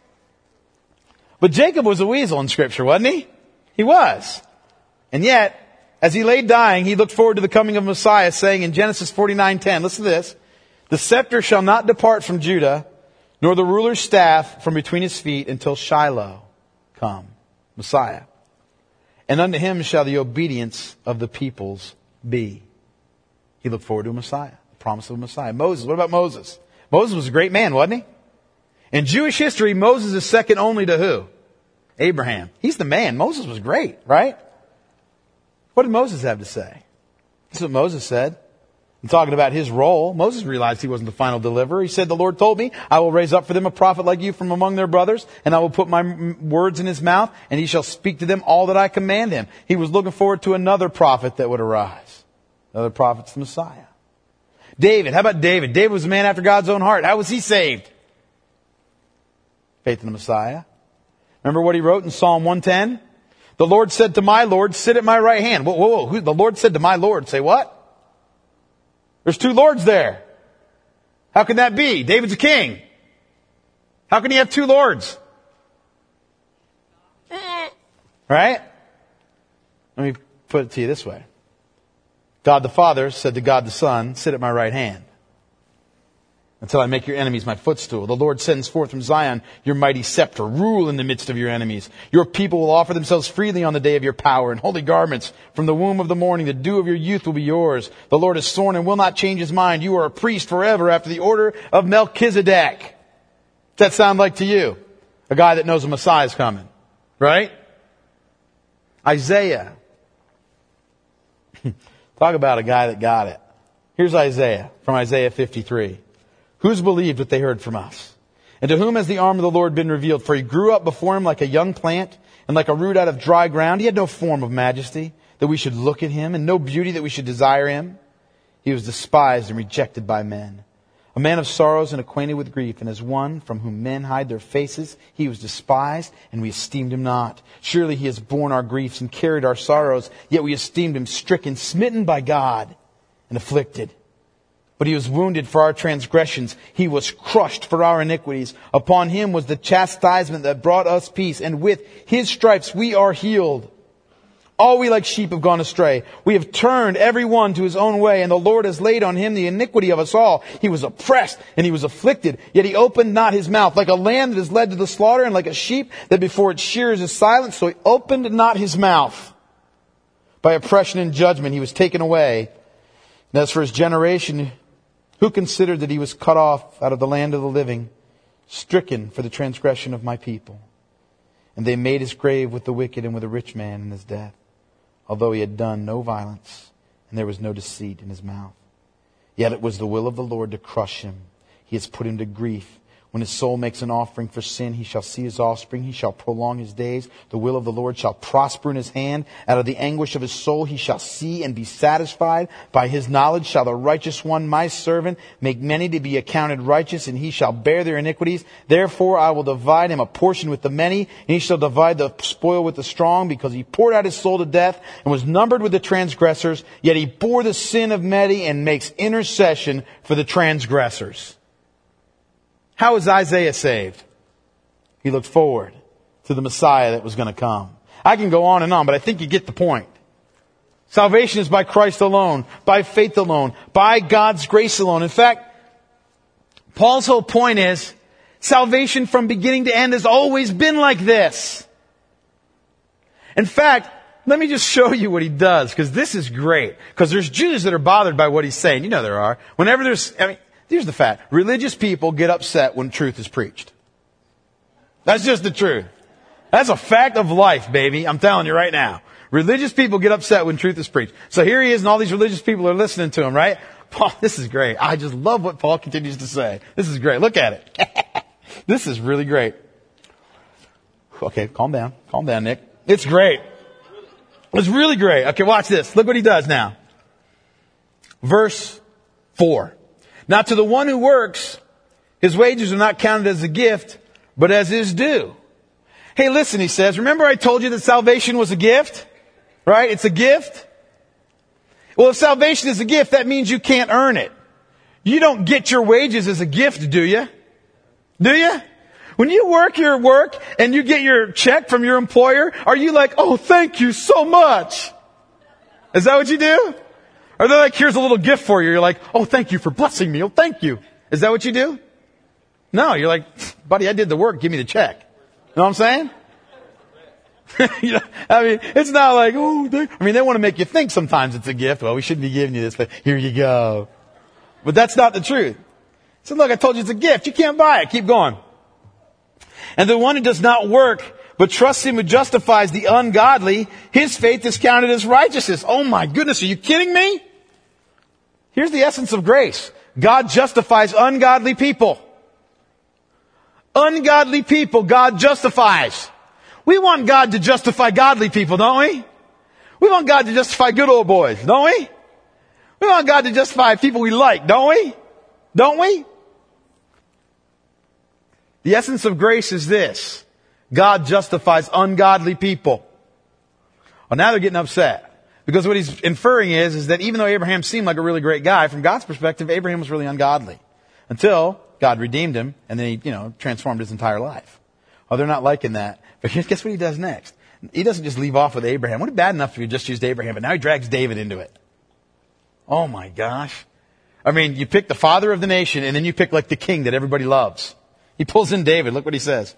But Jacob was a weasel in scripture, wasn't he? He was. And yet, as he lay dying, he looked forward to the coming of Messiah, saying in Genesis 49:10, listen to this, "The scepter shall not depart from Judah, nor the ruler's staff from between his feet until Shiloh come," Messiah. "And unto him shall the obedience of the peoples be." He looked forward to a Messiah, the promise of a Messiah. Moses, what about Moses? Moses was a great man, wasn't he? In Jewish history, Moses is second only to who? Abraham. He's the man. Moses was great, right? What did Moses have to say? This is what Moses said. I'm talking about his role. Moses realized he wasn't the final deliverer. He said, "The Lord told me, I will raise up for them a prophet like you from among their brothers, and I will put my words in his mouth, and he shall speak to them all that I command him." He was looking forward to another prophet that would arise. Another prophet's the Messiah. David. How about David? David was a man after God's own heart. How was he saved? Faith in the Messiah. Remember what he wrote in Psalm 110? "The Lord said to my Lord, sit at my right hand." Whoa. The Lord said to my Lord. Say what? There's two Lords there. How can that be? David's a king. How can he have two Lords? Right? Let me put it to you this way. God the Father said to God the Son, "Sit at my right hand until I make your enemies my footstool." The Lord sends forth from Zion your mighty scepter. Rule in the midst of your enemies. Your people will offer themselves freely on the day of your power. In holy garments from the womb of the morning, the dew of your youth will be yours. The Lord is sworn and will not change his mind. You are a priest forever after the order of Melchizedek. What's that sound like to you? A guy that knows a Messiah is coming. Right? Isaiah. Talk about a guy that got it. Here's Isaiah from Isaiah 53. "Who's believed what they heard from us? And to whom has the arm of the Lord been revealed? For he grew up before him like a young plant and like a root out of dry ground. He had no form of majesty that we should look at him, and no beauty that we should desire him. He was despised and rejected by men, a man of sorrows and acquainted with grief, and as one from whom men hide their faces, he was despised, and we esteemed him not. Surely he has borne our griefs and carried our sorrows, yet we esteemed him stricken, smitten by God, and afflicted. But he was wounded for our transgressions. He was crushed for our iniquities. Upon him was the chastisement that brought us peace, and with his stripes we are healed. All we like sheep have gone astray. We have turned every one to his own way, and the Lord has laid on him the iniquity of us all. He was oppressed and he was afflicted, yet he opened not his mouth. Like a lamb that is led to the slaughter, and like a sheep that before its shearers is silent, so he opened not his mouth. By oppression and judgment he was taken away. And as for his generation, who considered that he was cut off out of the land of the living, stricken for the transgression of my people? And they made his grave with the wicked and with a rich man in his death, although he had done no violence, and there was no deceit in his mouth. Yet it was the will of the Lord to crush him. He has put him to grief. When his soul makes an offering for sin, he shall see his offspring. He shall prolong his days. The will of the Lord shall prosper in his hand. Out of the anguish of his soul he shall see and be satisfied. By his knowledge shall the righteous one, my servant, make many to be accounted righteous, and he shall bear their iniquities. Therefore I will divide him a portion with the many, and he shall divide the spoil with the strong, because he poured out his soul to death and was numbered with the transgressors. Yet he bore the sin of many and makes intercession for the transgressors. How was Isaiah saved? He looked forward to the Messiah that was going to come. I can go on and on, but I think you get the point. Salvation is by Christ alone, by faith alone, by God's grace alone. In fact, Paul's whole point is, salvation from beginning to end has always been like this. In fact, let me just show you what he does, because this is great. Because there's Jews that are bothered by what he's saying. You know there are. Here's the fact. Religious people get upset when truth is preached. That's just the truth. That's a fact of life, baby. I'm telling you right now. Religious people get upset when truth is preached. So here he is, and all these religious people are listening to him, right? Paul, this is great. I just love what Paul continues to say. This is great. Look at it. This is really great. Okay, calm down. Calm down, Nick. It's great. It's really great. Okay, watch this. Look what he does now. Verse 4. Now to the one who works, his wages are not counted as a gift, but as his due. Hey, listen, he says, remember I told you that salvation was a gift? Right? It's a gift. Well, if salvation is a gift, that means you can't earn it. You don't get your wages as a gift, do you? Do you? When you work your work and you get your check from your employer, are you like, oh, thank you so much? Is that what you do? Or they're like, here's a little gift for you. You're like, oh, thank you for blessing me. Oh, thank you. Is that what you do? No, you're like, buddy, I did the work. Give me the check. You know what I'm saying? It's not like, they want to make you think sometimes it's a gift. Well, we shouldn't be giving you this, but here you go. But that's not the truth. So look, I told you it's a gift. You can't buy it. Keep going. And the one who does not work, but trusts him who justifies the ungodly, his faith is counted as righteousness. Oh my goodness, are you kidding me? Here's the essence of grace. God justifies ungodly people. Ungodly people, God justifies. We want God to justify godly people, don't we? We want God to justify good old boys, don't we? We want God to justify people we like, don't we? Don't we? The essence of grace is this. God justifies ungodly people. Well, now they're getting upset. Because what he's inferring is that even though Abraham seemed like a really great guy, from God's perspective, Abraham was really ungodly. Until God redeemed him, and then he, transformed his entire life. Oh, they're not liking that. But guess what he does next? He doesn't just leave off with Abraham. Wouldn't it be bad enough if he just used Abraham, but now he drags David into it. Oh my gosh. You pick the father of the nation, and then you pick like the king that everybody loves. He pulls in David. Look what he says.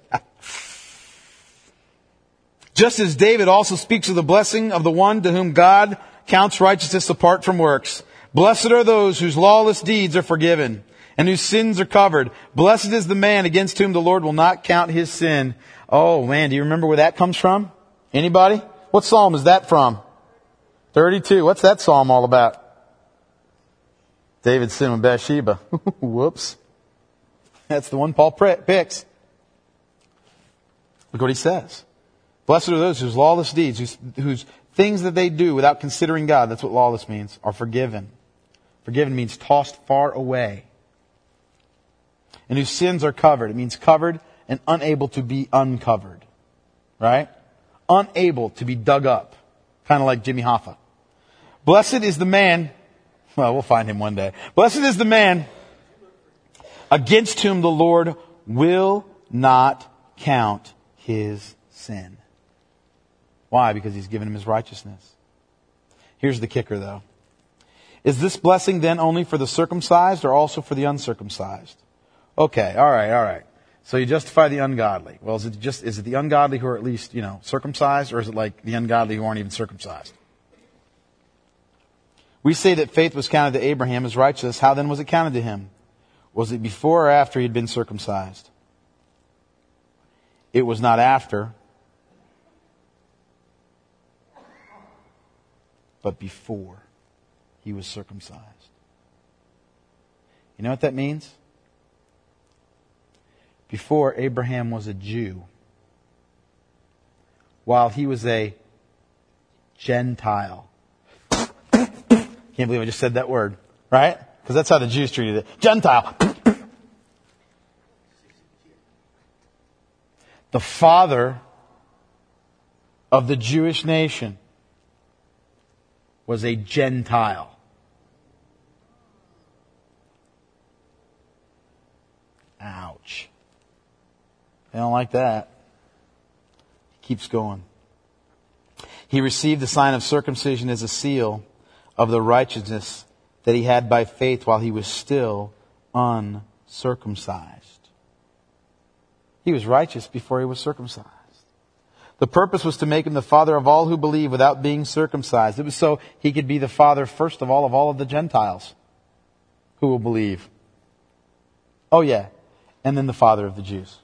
Just as David also speaks of the blessing of the one to whom God counts righteousness apart from works. Blessed are those whose lawless deeds are forgiven and whose sins are covered. Blessed is the man against whom the Lord will not count his sin. Oh man, do you remember where that comes from? Anybody? What psalm is that from? 32. What's that psalm all about? David's sin with Bathsheba. Whoops. That's the one Paul picks. Look what he says. Blessed are those whose lawless deeds, whose things that they do without considering God, that's what lawless means, are forgiven. Forgiven means tossed far away. And whose sins are covered. It means covered and unable to be uncovered. Right? Unable to be dug up. Kind of like Jimmy Hoffa. Blessed is the man, well, we'll find him one day. Blessed is the man against whom the Lord will not count his sin. Why? Because he's given him his righteousness. Here's the kicker though. Is this blessing then only for the circumcised or also for the uncircumcised? Okay, alright. So you justify the ungodly. Well, is it the ungodly who are at least, circumcised, or is it like the ungodly who aren't even circumcised? We say that faith was counted to Abraham as righteous. How then was it counted to him? Was it before or after he had been circumcised? It was not after, but before he was circumcised. You know what that means? before Abraham was a Jew, while he was a Gentile. Can't believe I just said that word, right? Because that's how the Jews treated it. Gentile. The father of the Jewish nation was a Gentile. Ouch. They don't like that. He keeps going. He received the sign of circumcision as a seal of the righteousness that he had by faith while he was still uncircumcised. He was righteous before he was circumcised. The purpose was to make him the father of all who believe without being circumcised. It was so he could be the father, first of all of the Gentiles who will believe. Oh yeah. And then the father of the Jews.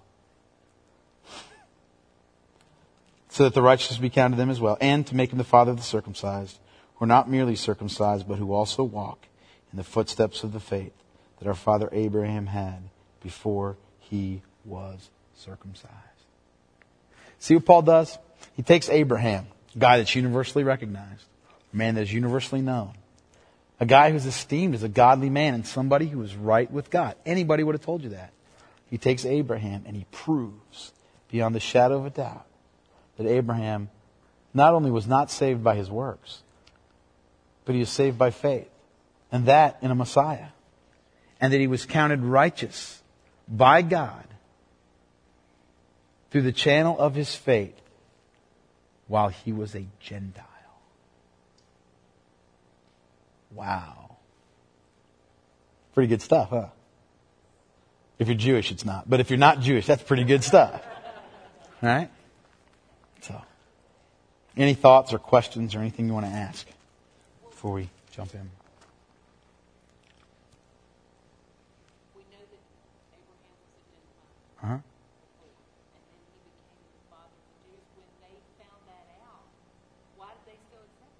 So that the righteous be counted to them as well. And to make him the father of the circumcised, who are not merely circumcised, but who also walk in the footsteps of the faith that our father Abraham had before he was circumcised. See what Paul does? He takes Abraham, a guy that's universally recognized, a man that is universally known, a guy who's esteemed as a godly man and somebody who is right with God. Anybody would have told you that. He takes Abraham and he proves beyond the shadow of a doubt that Abraham not only was not saved by his works, but he was saved by faith, and that in a Messiah, and that he was counted righteous by God through the channel of his faith while he was a Gentile. Wow. Pretty good stuff, huh? If you're Jewish, it's not. But if you're not Jewish, that's pretty good stuff. All right? So, any thoughts or questions or anything you want to ask before we jump in? We know that Abraham was a Gentile. Uh-huh. And then he became the father of the Jews. When they found that out, why did they still accept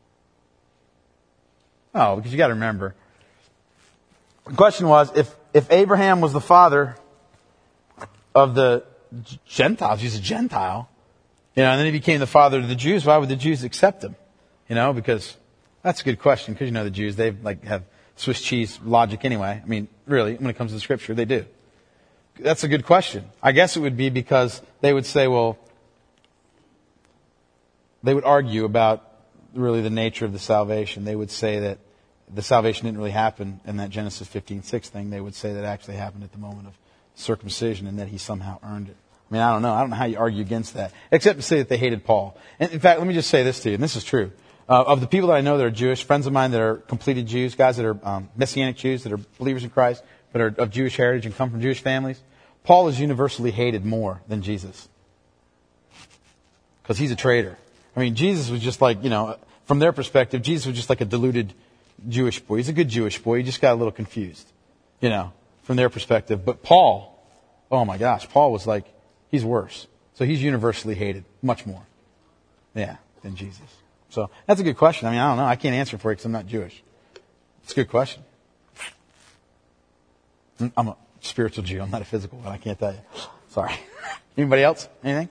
him? Oh, because you got to remember. The question was, if Abraham was the father of the Gentiles, he's a Gentile, and then he became the father of the Jews, why would the Jews accept him? Because that's a good question, because the Jews, they have Swiss cheese logic anyway. I mean, really, when it comes to the scripture, they do. That's a good question. I guess it would be because they would say, they would argue about really the nature of the salvation. They would say that the salvation didn't really happen in that Genesis 15:6 thing. They would say that it actually happened at the moment of circumcision and that he somehow earned it. I mean, I don't know. I don't know how you argue against that, except to say that they hated Paul. And in fact, let me just say this to you, and this is true. Of the people that I know that are Jewish, friends of mine that are completed Jews, guys that are Messianic Jews, that are believers in Christ, but are of Jewish heritage and come from Jewish families, Paul is universally hated more than Jesus. Because he's a traitor. I mean, Jesus was just like, from their perspective, Jesus was just like a deluded Jewish boy. He's a good Jewish boy. He just got a little confused, from their perspective. But Paul, oh my gosh, Paul was like, he's worse. So he's universally hated much more, than Jesus. So that's a good question. I mean, I don't know. I can't answer for you because I'm not Jewish. It's a good question. I'm a spiritual Jew. I'm not a physical one. I can't tell you. Sorry. Anybody else? Anything?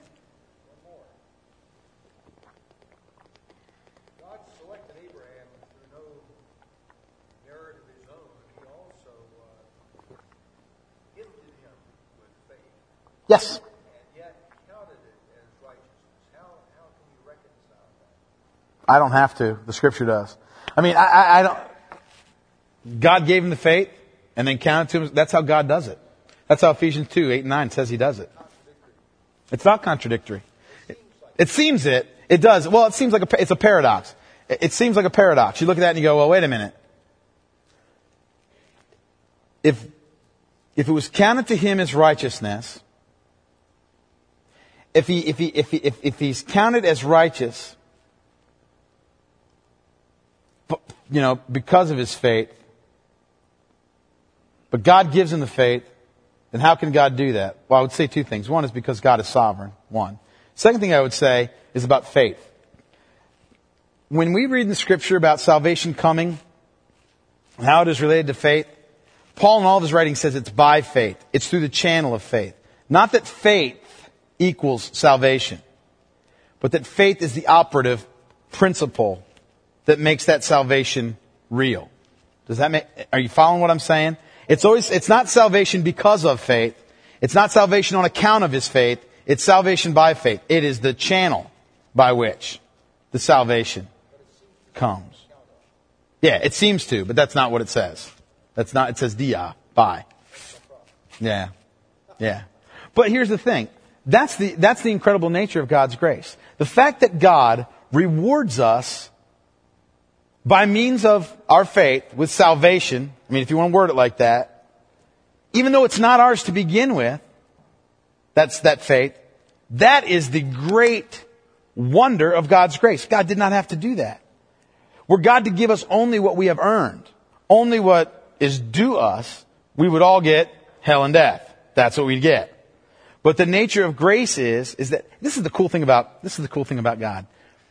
Yes. And yet counted it as righteousness. How can you reconcile that? I don't have to. The Scripture does. I mean, I don't. God gave him the faith and then counted to him. That's how God does it. That's how Ephesians 2:8-9 says he does it. It's not contradictory. It seems it. It does. Well, it seems like it's a paradox. It seems like a paradox. You look at that and you go, well, wait a minute. If it was counted to him as righteousness, if he's counted as righteous, because of his faith, but God gives him the faith, then how can God do that? Well, I would say two things. One is because God is sovereign. One. Second thing I would say is about faith. When we read in the Scripture about salvation coming, and how it is related to faith, Paul in all of his writings says it's by faith. It's through the channel of faith. Not that faith equals salvation, but that faith is the operative principle that makes that salvation real. Are you following what I'm saying? It's not salvation because of faith. It's not salvation on account of his faith. It's salvation by faith. It is the channel by which the salvation comes. Yeah, it seems to, but that's not what it says. It says dia, by. Yeah. Yeah. But here's the thing. That's the incredible nature of God's grace. The fact that God rewards us by means of our faith with salvation, I mean, if you want to word it like that, even though it's not ours to begin with, that's that faith, that is the great wonder of God's grace. God did not have to do that. Were God to give us only what we have earned, only what is due us, we would all get hell and death. That's what we'd get. But the nature of grace is that this is the cool thing about God.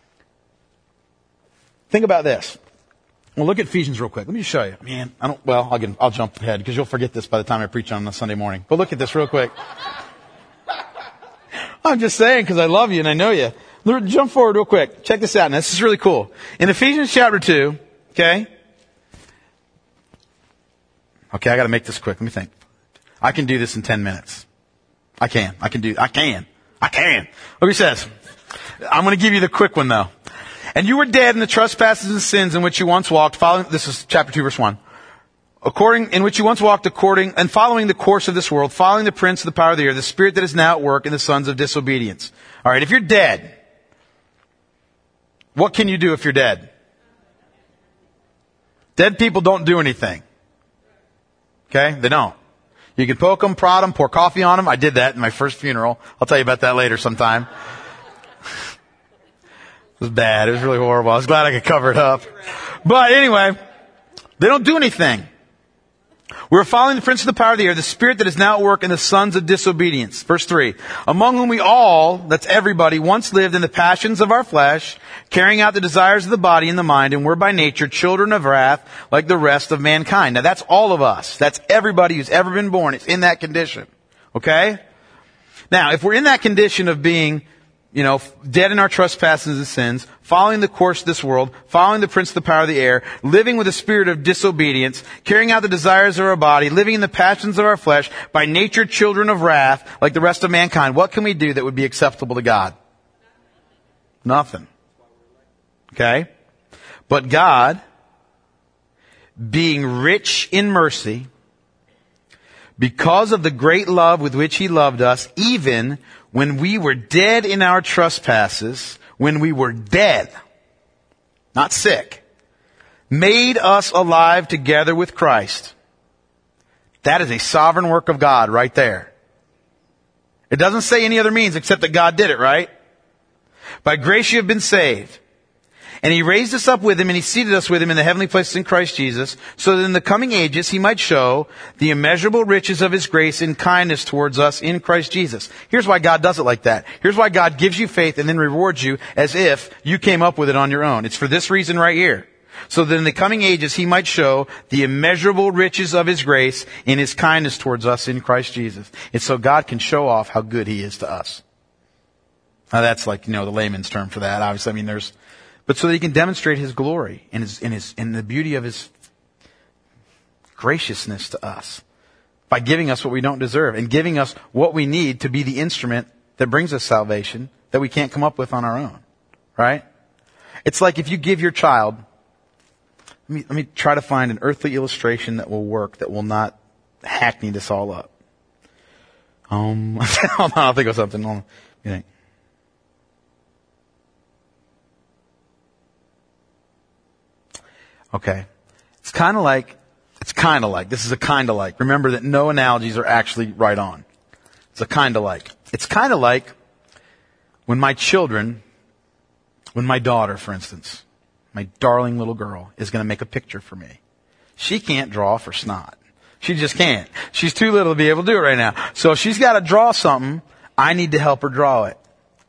Think about this. Well, look at Ephesians real quick. Let me just show you. Man, I'll jump ahead because you'll forget this by the time I preach on a Sunday morning. But look at this real quick. I'm just saying because I love you and I know you. Jump forward real quick. Check this out. Now, this is really cool. In Ephesians chapter 2, okay? Okay, I got to make this quick. Let me think. I can do this in 10 minutes. I can. Look what he says. I'm going to give you the quick one though. And you were dead in the trespasses and sins in which you once walked, this is chapter 2 verse 1. In which you once walked and following the course of this world, following the prince of the power of the air, the spirit that is now at work in the sons of disobedience. Alright, if you're dead, what can you do if you're dead? Dead people don't do anything. Okay? They don't. You can poke them, prod them, pour coffee on them. I did that in my first funeral. I'll tell you about that later sometime. It was bad. It was really horrible. I was glad I could cover it up. But anyway, they don't do anything. We're following the prince of the power of the air, the spirit that is now at work in the sons of disobedience. Verse 3. Among whom we all, that's everybody, once lived in the passions of our flesh, carrying out the desires of the body and the mind, and were by nature children of wrath like the rest of mankind. Now that's all of us. That's everybody who's ever been born. It's in that condition. Okay? Now, if we're in that condition of being, dead in our trespasses and sins, following the course of this world, following the prince of the power of the air, living with a spirit of disobedience, carrying out the desires of our body, living in the passions of our flesh, by nature children of wrath, like the rest of mankind, what can we do that would be acceptable to God? Nothing. Okay? But God, being rich in mercy, because of the great love with which He loved us, even when we were dead in our trespasses, when we were dead, not sick, made us alive together with Christ. That is a sovereign work of God right there. It doesn't say any other means except that God did it, right? By grace you have been saved. And He raised us up with Him and He seated us with Him in the heavenly places in Christ Jesus, so that in the coming ages He might show the immeasurable riches of His grace and kindness towards us in Christ Jesus. Here's why God does it like that. Here's why God gives you faith and then rewards you as if you came up with it on your own. It's for this reason right here. So that in the coming ages He might show the immeasurable riches of His grace in His kindness towards us in Christ Jesus. It's so God can show off how good He is to us. Now that's like, the layman's term for that. Obviously, but so that He can demonstrate His glory and the beauty of His graciousness to us by giving us what we don't deserve and giving us what we need to be the instrument that brings us salvation that we can't come up with on our own. Right? It's like if you give your child, let me try to find an earthly illustration that will work, that will not hackney this all up. I'll think of something. You think. Okay. It's kind of like, this is a kind of like. Remember that no analogies are actually right on. It's a kind of like. It's kind of like when my daughter, for instance, my darling little girl, is going to make a picture for me. She can't draw for snot. She just can't. She's too little to be able to do it right now. So if she's got to draw something, I need to help her draw it.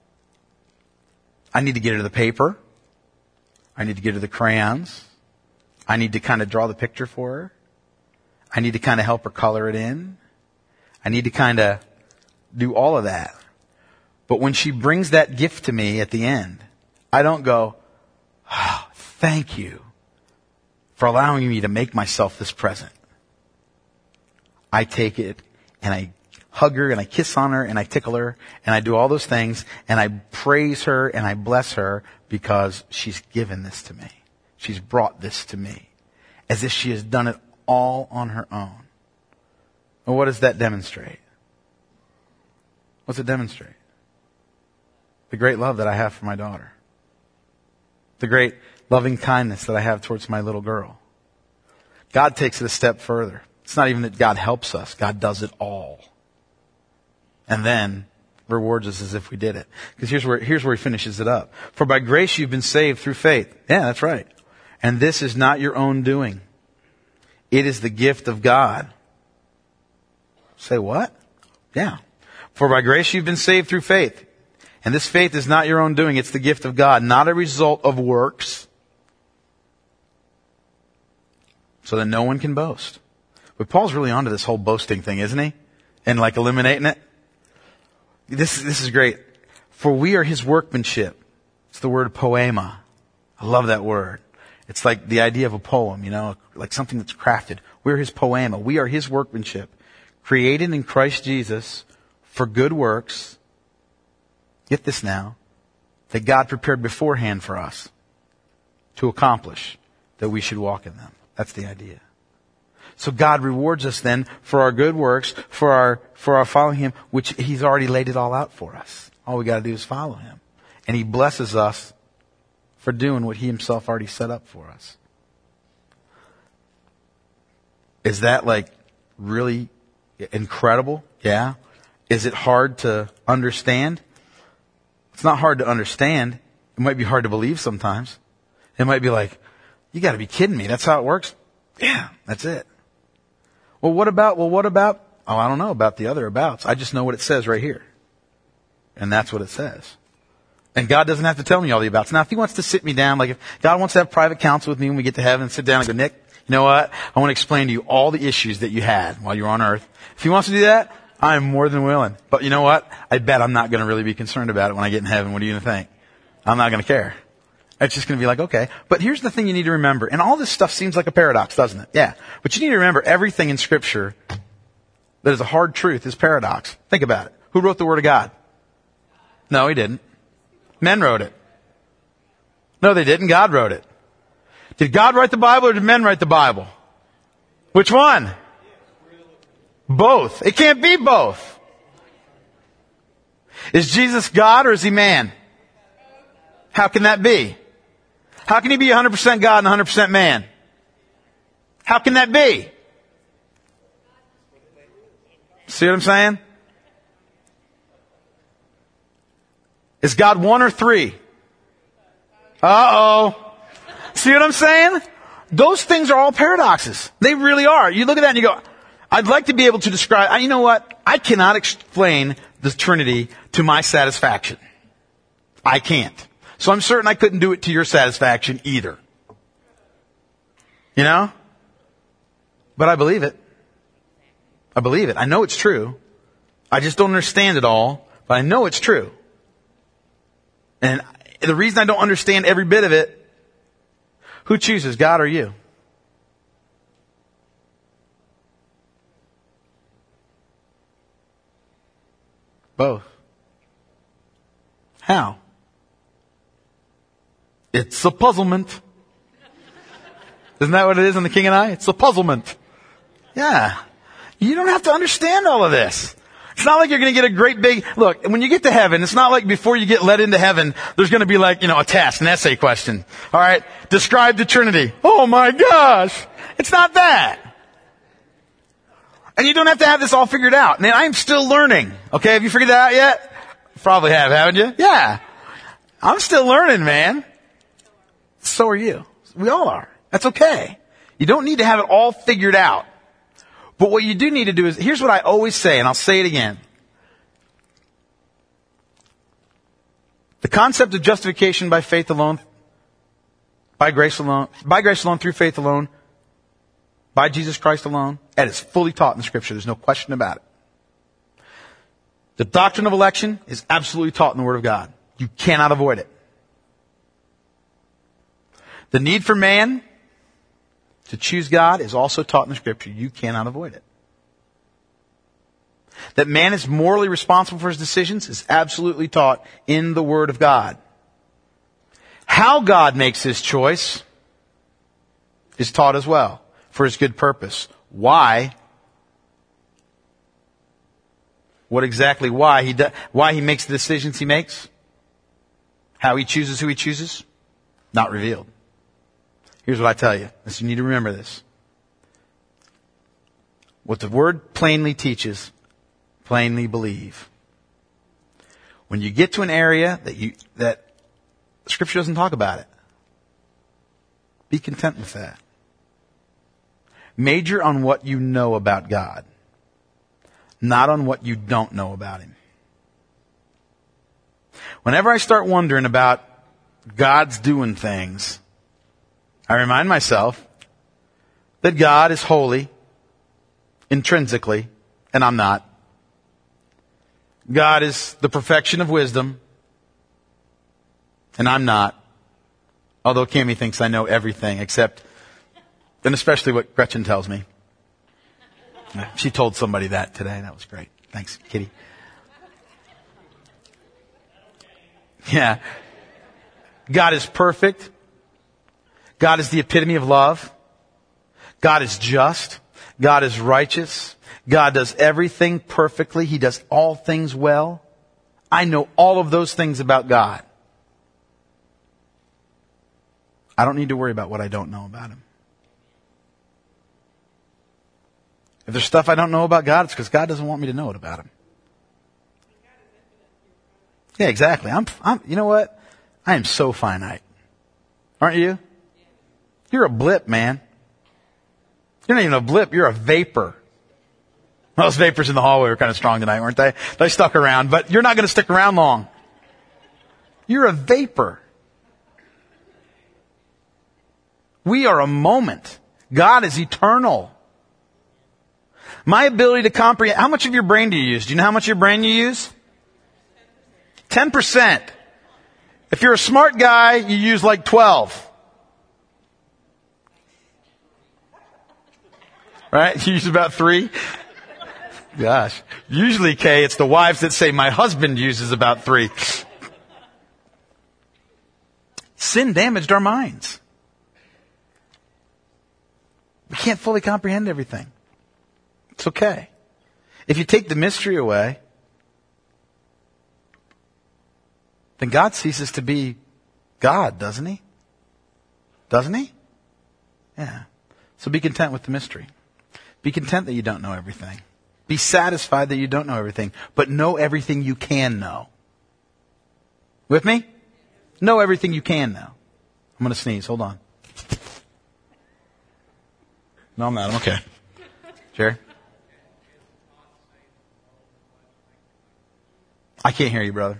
I need to get her the paper. I need to get her the crayons. I need to kind of draw the picture for her. I need to kind of help her color it in. I need to kind of do all of that. But when she brings that gift to me at the end, I don't go, oh, thank you for allowing me to make myself this present. I take it and I hug her and I kiss on her and I tickle her and I do all those things and I praise her and I bless her because she's given this to me. She's brought this to me as if she has done it all on her own. Well, what does that demonstrate? What's it demonstrate? The great love that I have for my daughter. The great loving kindness that I have towards my little girl. God takes it a step further. It's not even that God helps us. God does it all. And then rewards us as if we did it. Because here's where he finishes it up. For by grace you've been saved through faith. Yeah, that's right. And this is not your own doing. It is the gift of God. Say what? Yeah. For by grace you've been saved through faith. And this faith is not your own doing. It's the gift of God, not a result of works, so that no one can boast. But Paul's really onto this whole boasting thing, isn't he? And like eliminating it. This is great. For we are his workmanship. It's the word poema. I love that word. It's like the idea of a poem, like something that's crafted. We're his poema. We are his workmanship, created in Christ Jesus for good works. Get this now, that God prepared beforehand for us to accomplish that we should walk in them. That's the idea. So God rewards us then for our good works, for our following him, which he's already laid it all out for us. All we got to do is follow him. And he blesses us for doing what he himself already set up for us. Is that like really incredible? Yeah. Is it hard to understand? It's not hard to understand. It might be hard to believe sometimes. It might be like, you got to be kidding me. That's how it works? Yeah, that's it. Well, what about? Oh, I don't know about the other abouts. I just know what it says right here. And that's what it says. And God doesn't have to tell me all the abouts. Now, if he wants to sit me down, like if God wants to have private counsel with me when we get to heaven and sit down and go, Nick, you know what? I want to explain to you all the issues that you had while you were on earth. If he wants to do that, I am more than willing. But you know what? I bet I'm not going to really be concerned about it when I get in heaven. What are you going to think? I'm not going to care. It's just going to be like, okay. But here's the thing you need to remember. And all this stuff seems like a paradox, doesn't it? Yeah. But you need to remember everything in Scripture that is a hard truth is paradox. Think about it. Who wrote the Word of God? No, he didn't. Men wrote it. No, they didn't. God wrote it. Did God write the Bible or did men write the Bible? Which one? Both. It can't be both. Is Jesus God or is he man? How can that be? How can he be 100% God and 100% man? How can that be? See what I'm saying? Is God one or three? Uh-oh. See what I'm saying? Those things are all paradoxes. They really are. You look at that and you go, I'd like to be able to describe, you know what? I cannot explain the Trinity to my satisfaction. I can't. So I'm certain I couldn't do it to your satisfaction either. You know? But I believe it. I believe it. I know it's true. I just don't understand it all, but I know it's true. And the reason I don't understand every bit of it, who chooses, God or you? Both. How? It's a puzzlement. Isn't that what it is in The King and I? It's a puzzlement. Yeah. You don't have to understand all of this. It's not like you're going to get a great big, look, when you get to heaven, it's not like before you get let into heaven, there's going to be like, a test, an essay question. All right. Describe the Trinity. Oh my gosh. It's not that. And you don't have to have this all figured out. Man, I'm still learning. Okay. Have you figured that out yet? Probably have, haven't you? Yeah. I'm still learning, man. So are you. We all are. That's okay. You don't need to have it all figured out. But what you do need to do is, here's what I always say, and I'll say it again. The concept of justification by faith alone, by grace alone, through faith alone, by Jesus Christ alone, that is fully taught in Scripture. There's no question about it. The doctrine of election is absolutely taught in the Word of God. You cannot avoid it. The need for man to choose God is also taught in the Scripture. You cannot avoid it. That man is morally responsible for his decisions is absolutely taught in the Word of God. How God makes his choice is taught as well for his good purpose. Why? What exactly why he makes the decisions he makes? How he chooses who he chooses? Not revealed. Here's what I tell you. You need to remember this. What the Word plainly teaches, plainly believe. When you get to an area that Scripture doesn't talk about it, be content with that. Major on what you know about God, not on what you don't know about Him. Whenever I start wondering about God's doing things, I remind myself that God is holy intrinsically, and I'm not. God is the perfection of wisdom, and I'm not. Although Cammie thinks I know everything except, and especially what Gretchen tells me. She told somebody that today. That was great. Thanks, Kitty. Yeah. God is perfect. God is the epitome of love. God is just. God is righteous. God does everything perfectly. He does all things well. I know all of those things about God. I don't need to worry about what I don't know about Him. If there's stuff I don't know about God, it's because God doesn't want me to know it about Him. Yeah, exactly. You know what? I am so finite. Aren't you? You're a blip, man. You're not even a blip. You're a vapor. Those vapors in the hallway were kind of strong tonight, weren't they? They stuck around, but you're not going to stick around long. You're a vapor. We are a moment. God is eternal. My ability to comprehend, how much of your brain do you use? Do you know how much of your brain you use? 10%. If you're a smart guy, you use like 12. Right? You use about 3. Gosh. Usually, Kay, it's the wives that say, my husband uses about 3. Sin damaged our minds. We can't fully comprehend everything. It's okay. If you take the mystery away, then God ceases to be God, doesn't He? Doesn't He? Yeah. So be content with the mystery. Be content that you don't know everything. Be satisfied that you don't know everything, but know everything you can know. With me? Know everything you can know. I'm going to sneeze. Hold on. No, I'm not. I'm okay. Jerry? I can't hear you, brother.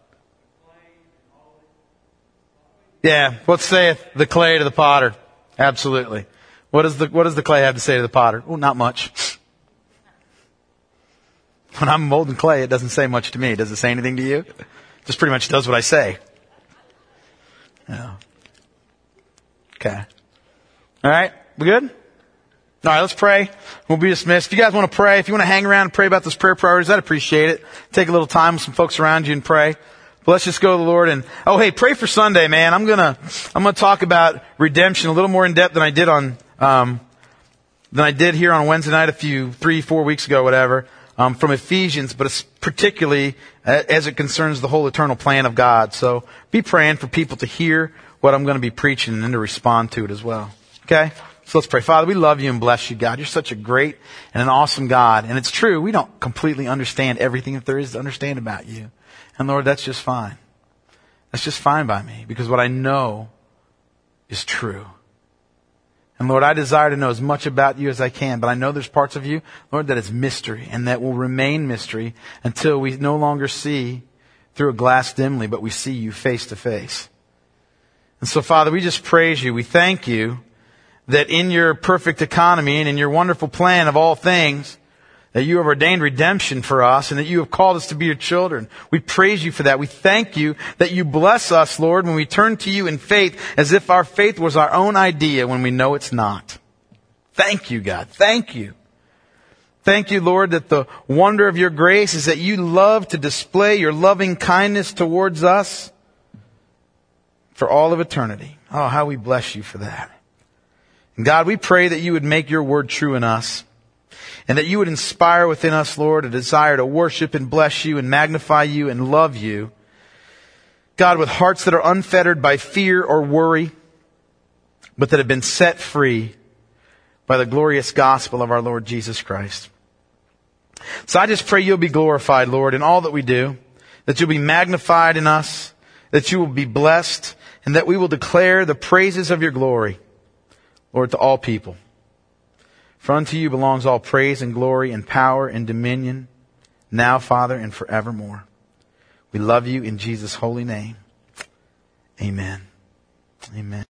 Yeah. What saith the clay to the potter? Absolutely. What does the clay have to say to the potter? Oh, not much. When I'm molding clay, it doesn't say much to me. Does it say anything to you? It just pretty much does what I say. Yeah. Okay. All right. We good? All right, let's pray. We'll be dismissed. If you guys want to pray, if you want to hang around and pray about those prayer priorities, I'd appreciate it. Take a little time with some folks around you and pray. But let's just go to the Lord and, hey, pray for Sunday, man. I'm gonna talk about redemption a little more in depth than I did here on Wednesday night 3-4 weeks ago, whatever, from Ephesians, but it's particularly as it concerns the whole eternal plan of God. So be praying for people to hear what I'm going to be preaching and then to respond to it as well. Okay? So let's pray. Father, we love you and bless you, God. You're such a great and an awesome God. And it's true, we don't completely understand everything that there is to understand about you. And Lord, that's just fine. That's just fine by me, because what I know is true. And Lord, I desire to know as much about you as I can, but I know there's parts of you, Lord, that is mystery and that will remain mystery until we no longer see through a glass dimly, but we see you face to face. And so, Father, we just praise you. We thank you that in your perfect economy and in your wonderful plan of all things, that you have ordained redemption for us and that you have called us to be your children. We praise you for that. We thank you that you bless us, Lord, when we turn to you in faith as if our faith was our own idea when we know it's not. Thank you, God. Thank you. Thank you, Lord, that the wonder of your grace is that you love to display your loving kindness towards us for all of eternity. Oh, how we bless you for that. And God, we pray that you would make your word true in us and that you would inspire within us, Lord, a desire to worship and bless you and magnify you and love you. God, with hearts that are unfettered by fear or worry, but that have been set free by the glorious gospel of our Lord Jesus Christ. So I just pray you'll be glorified, Lord, in all that we do, that you'll be magnified in us, that you will be blessed, and that we will declare the praises of your glory, Lord, to all people. For unto you belongs all praise and glory and power and dominion, now, Father, and forevermore. We love you in Jesus' holy name. Amen. Amen.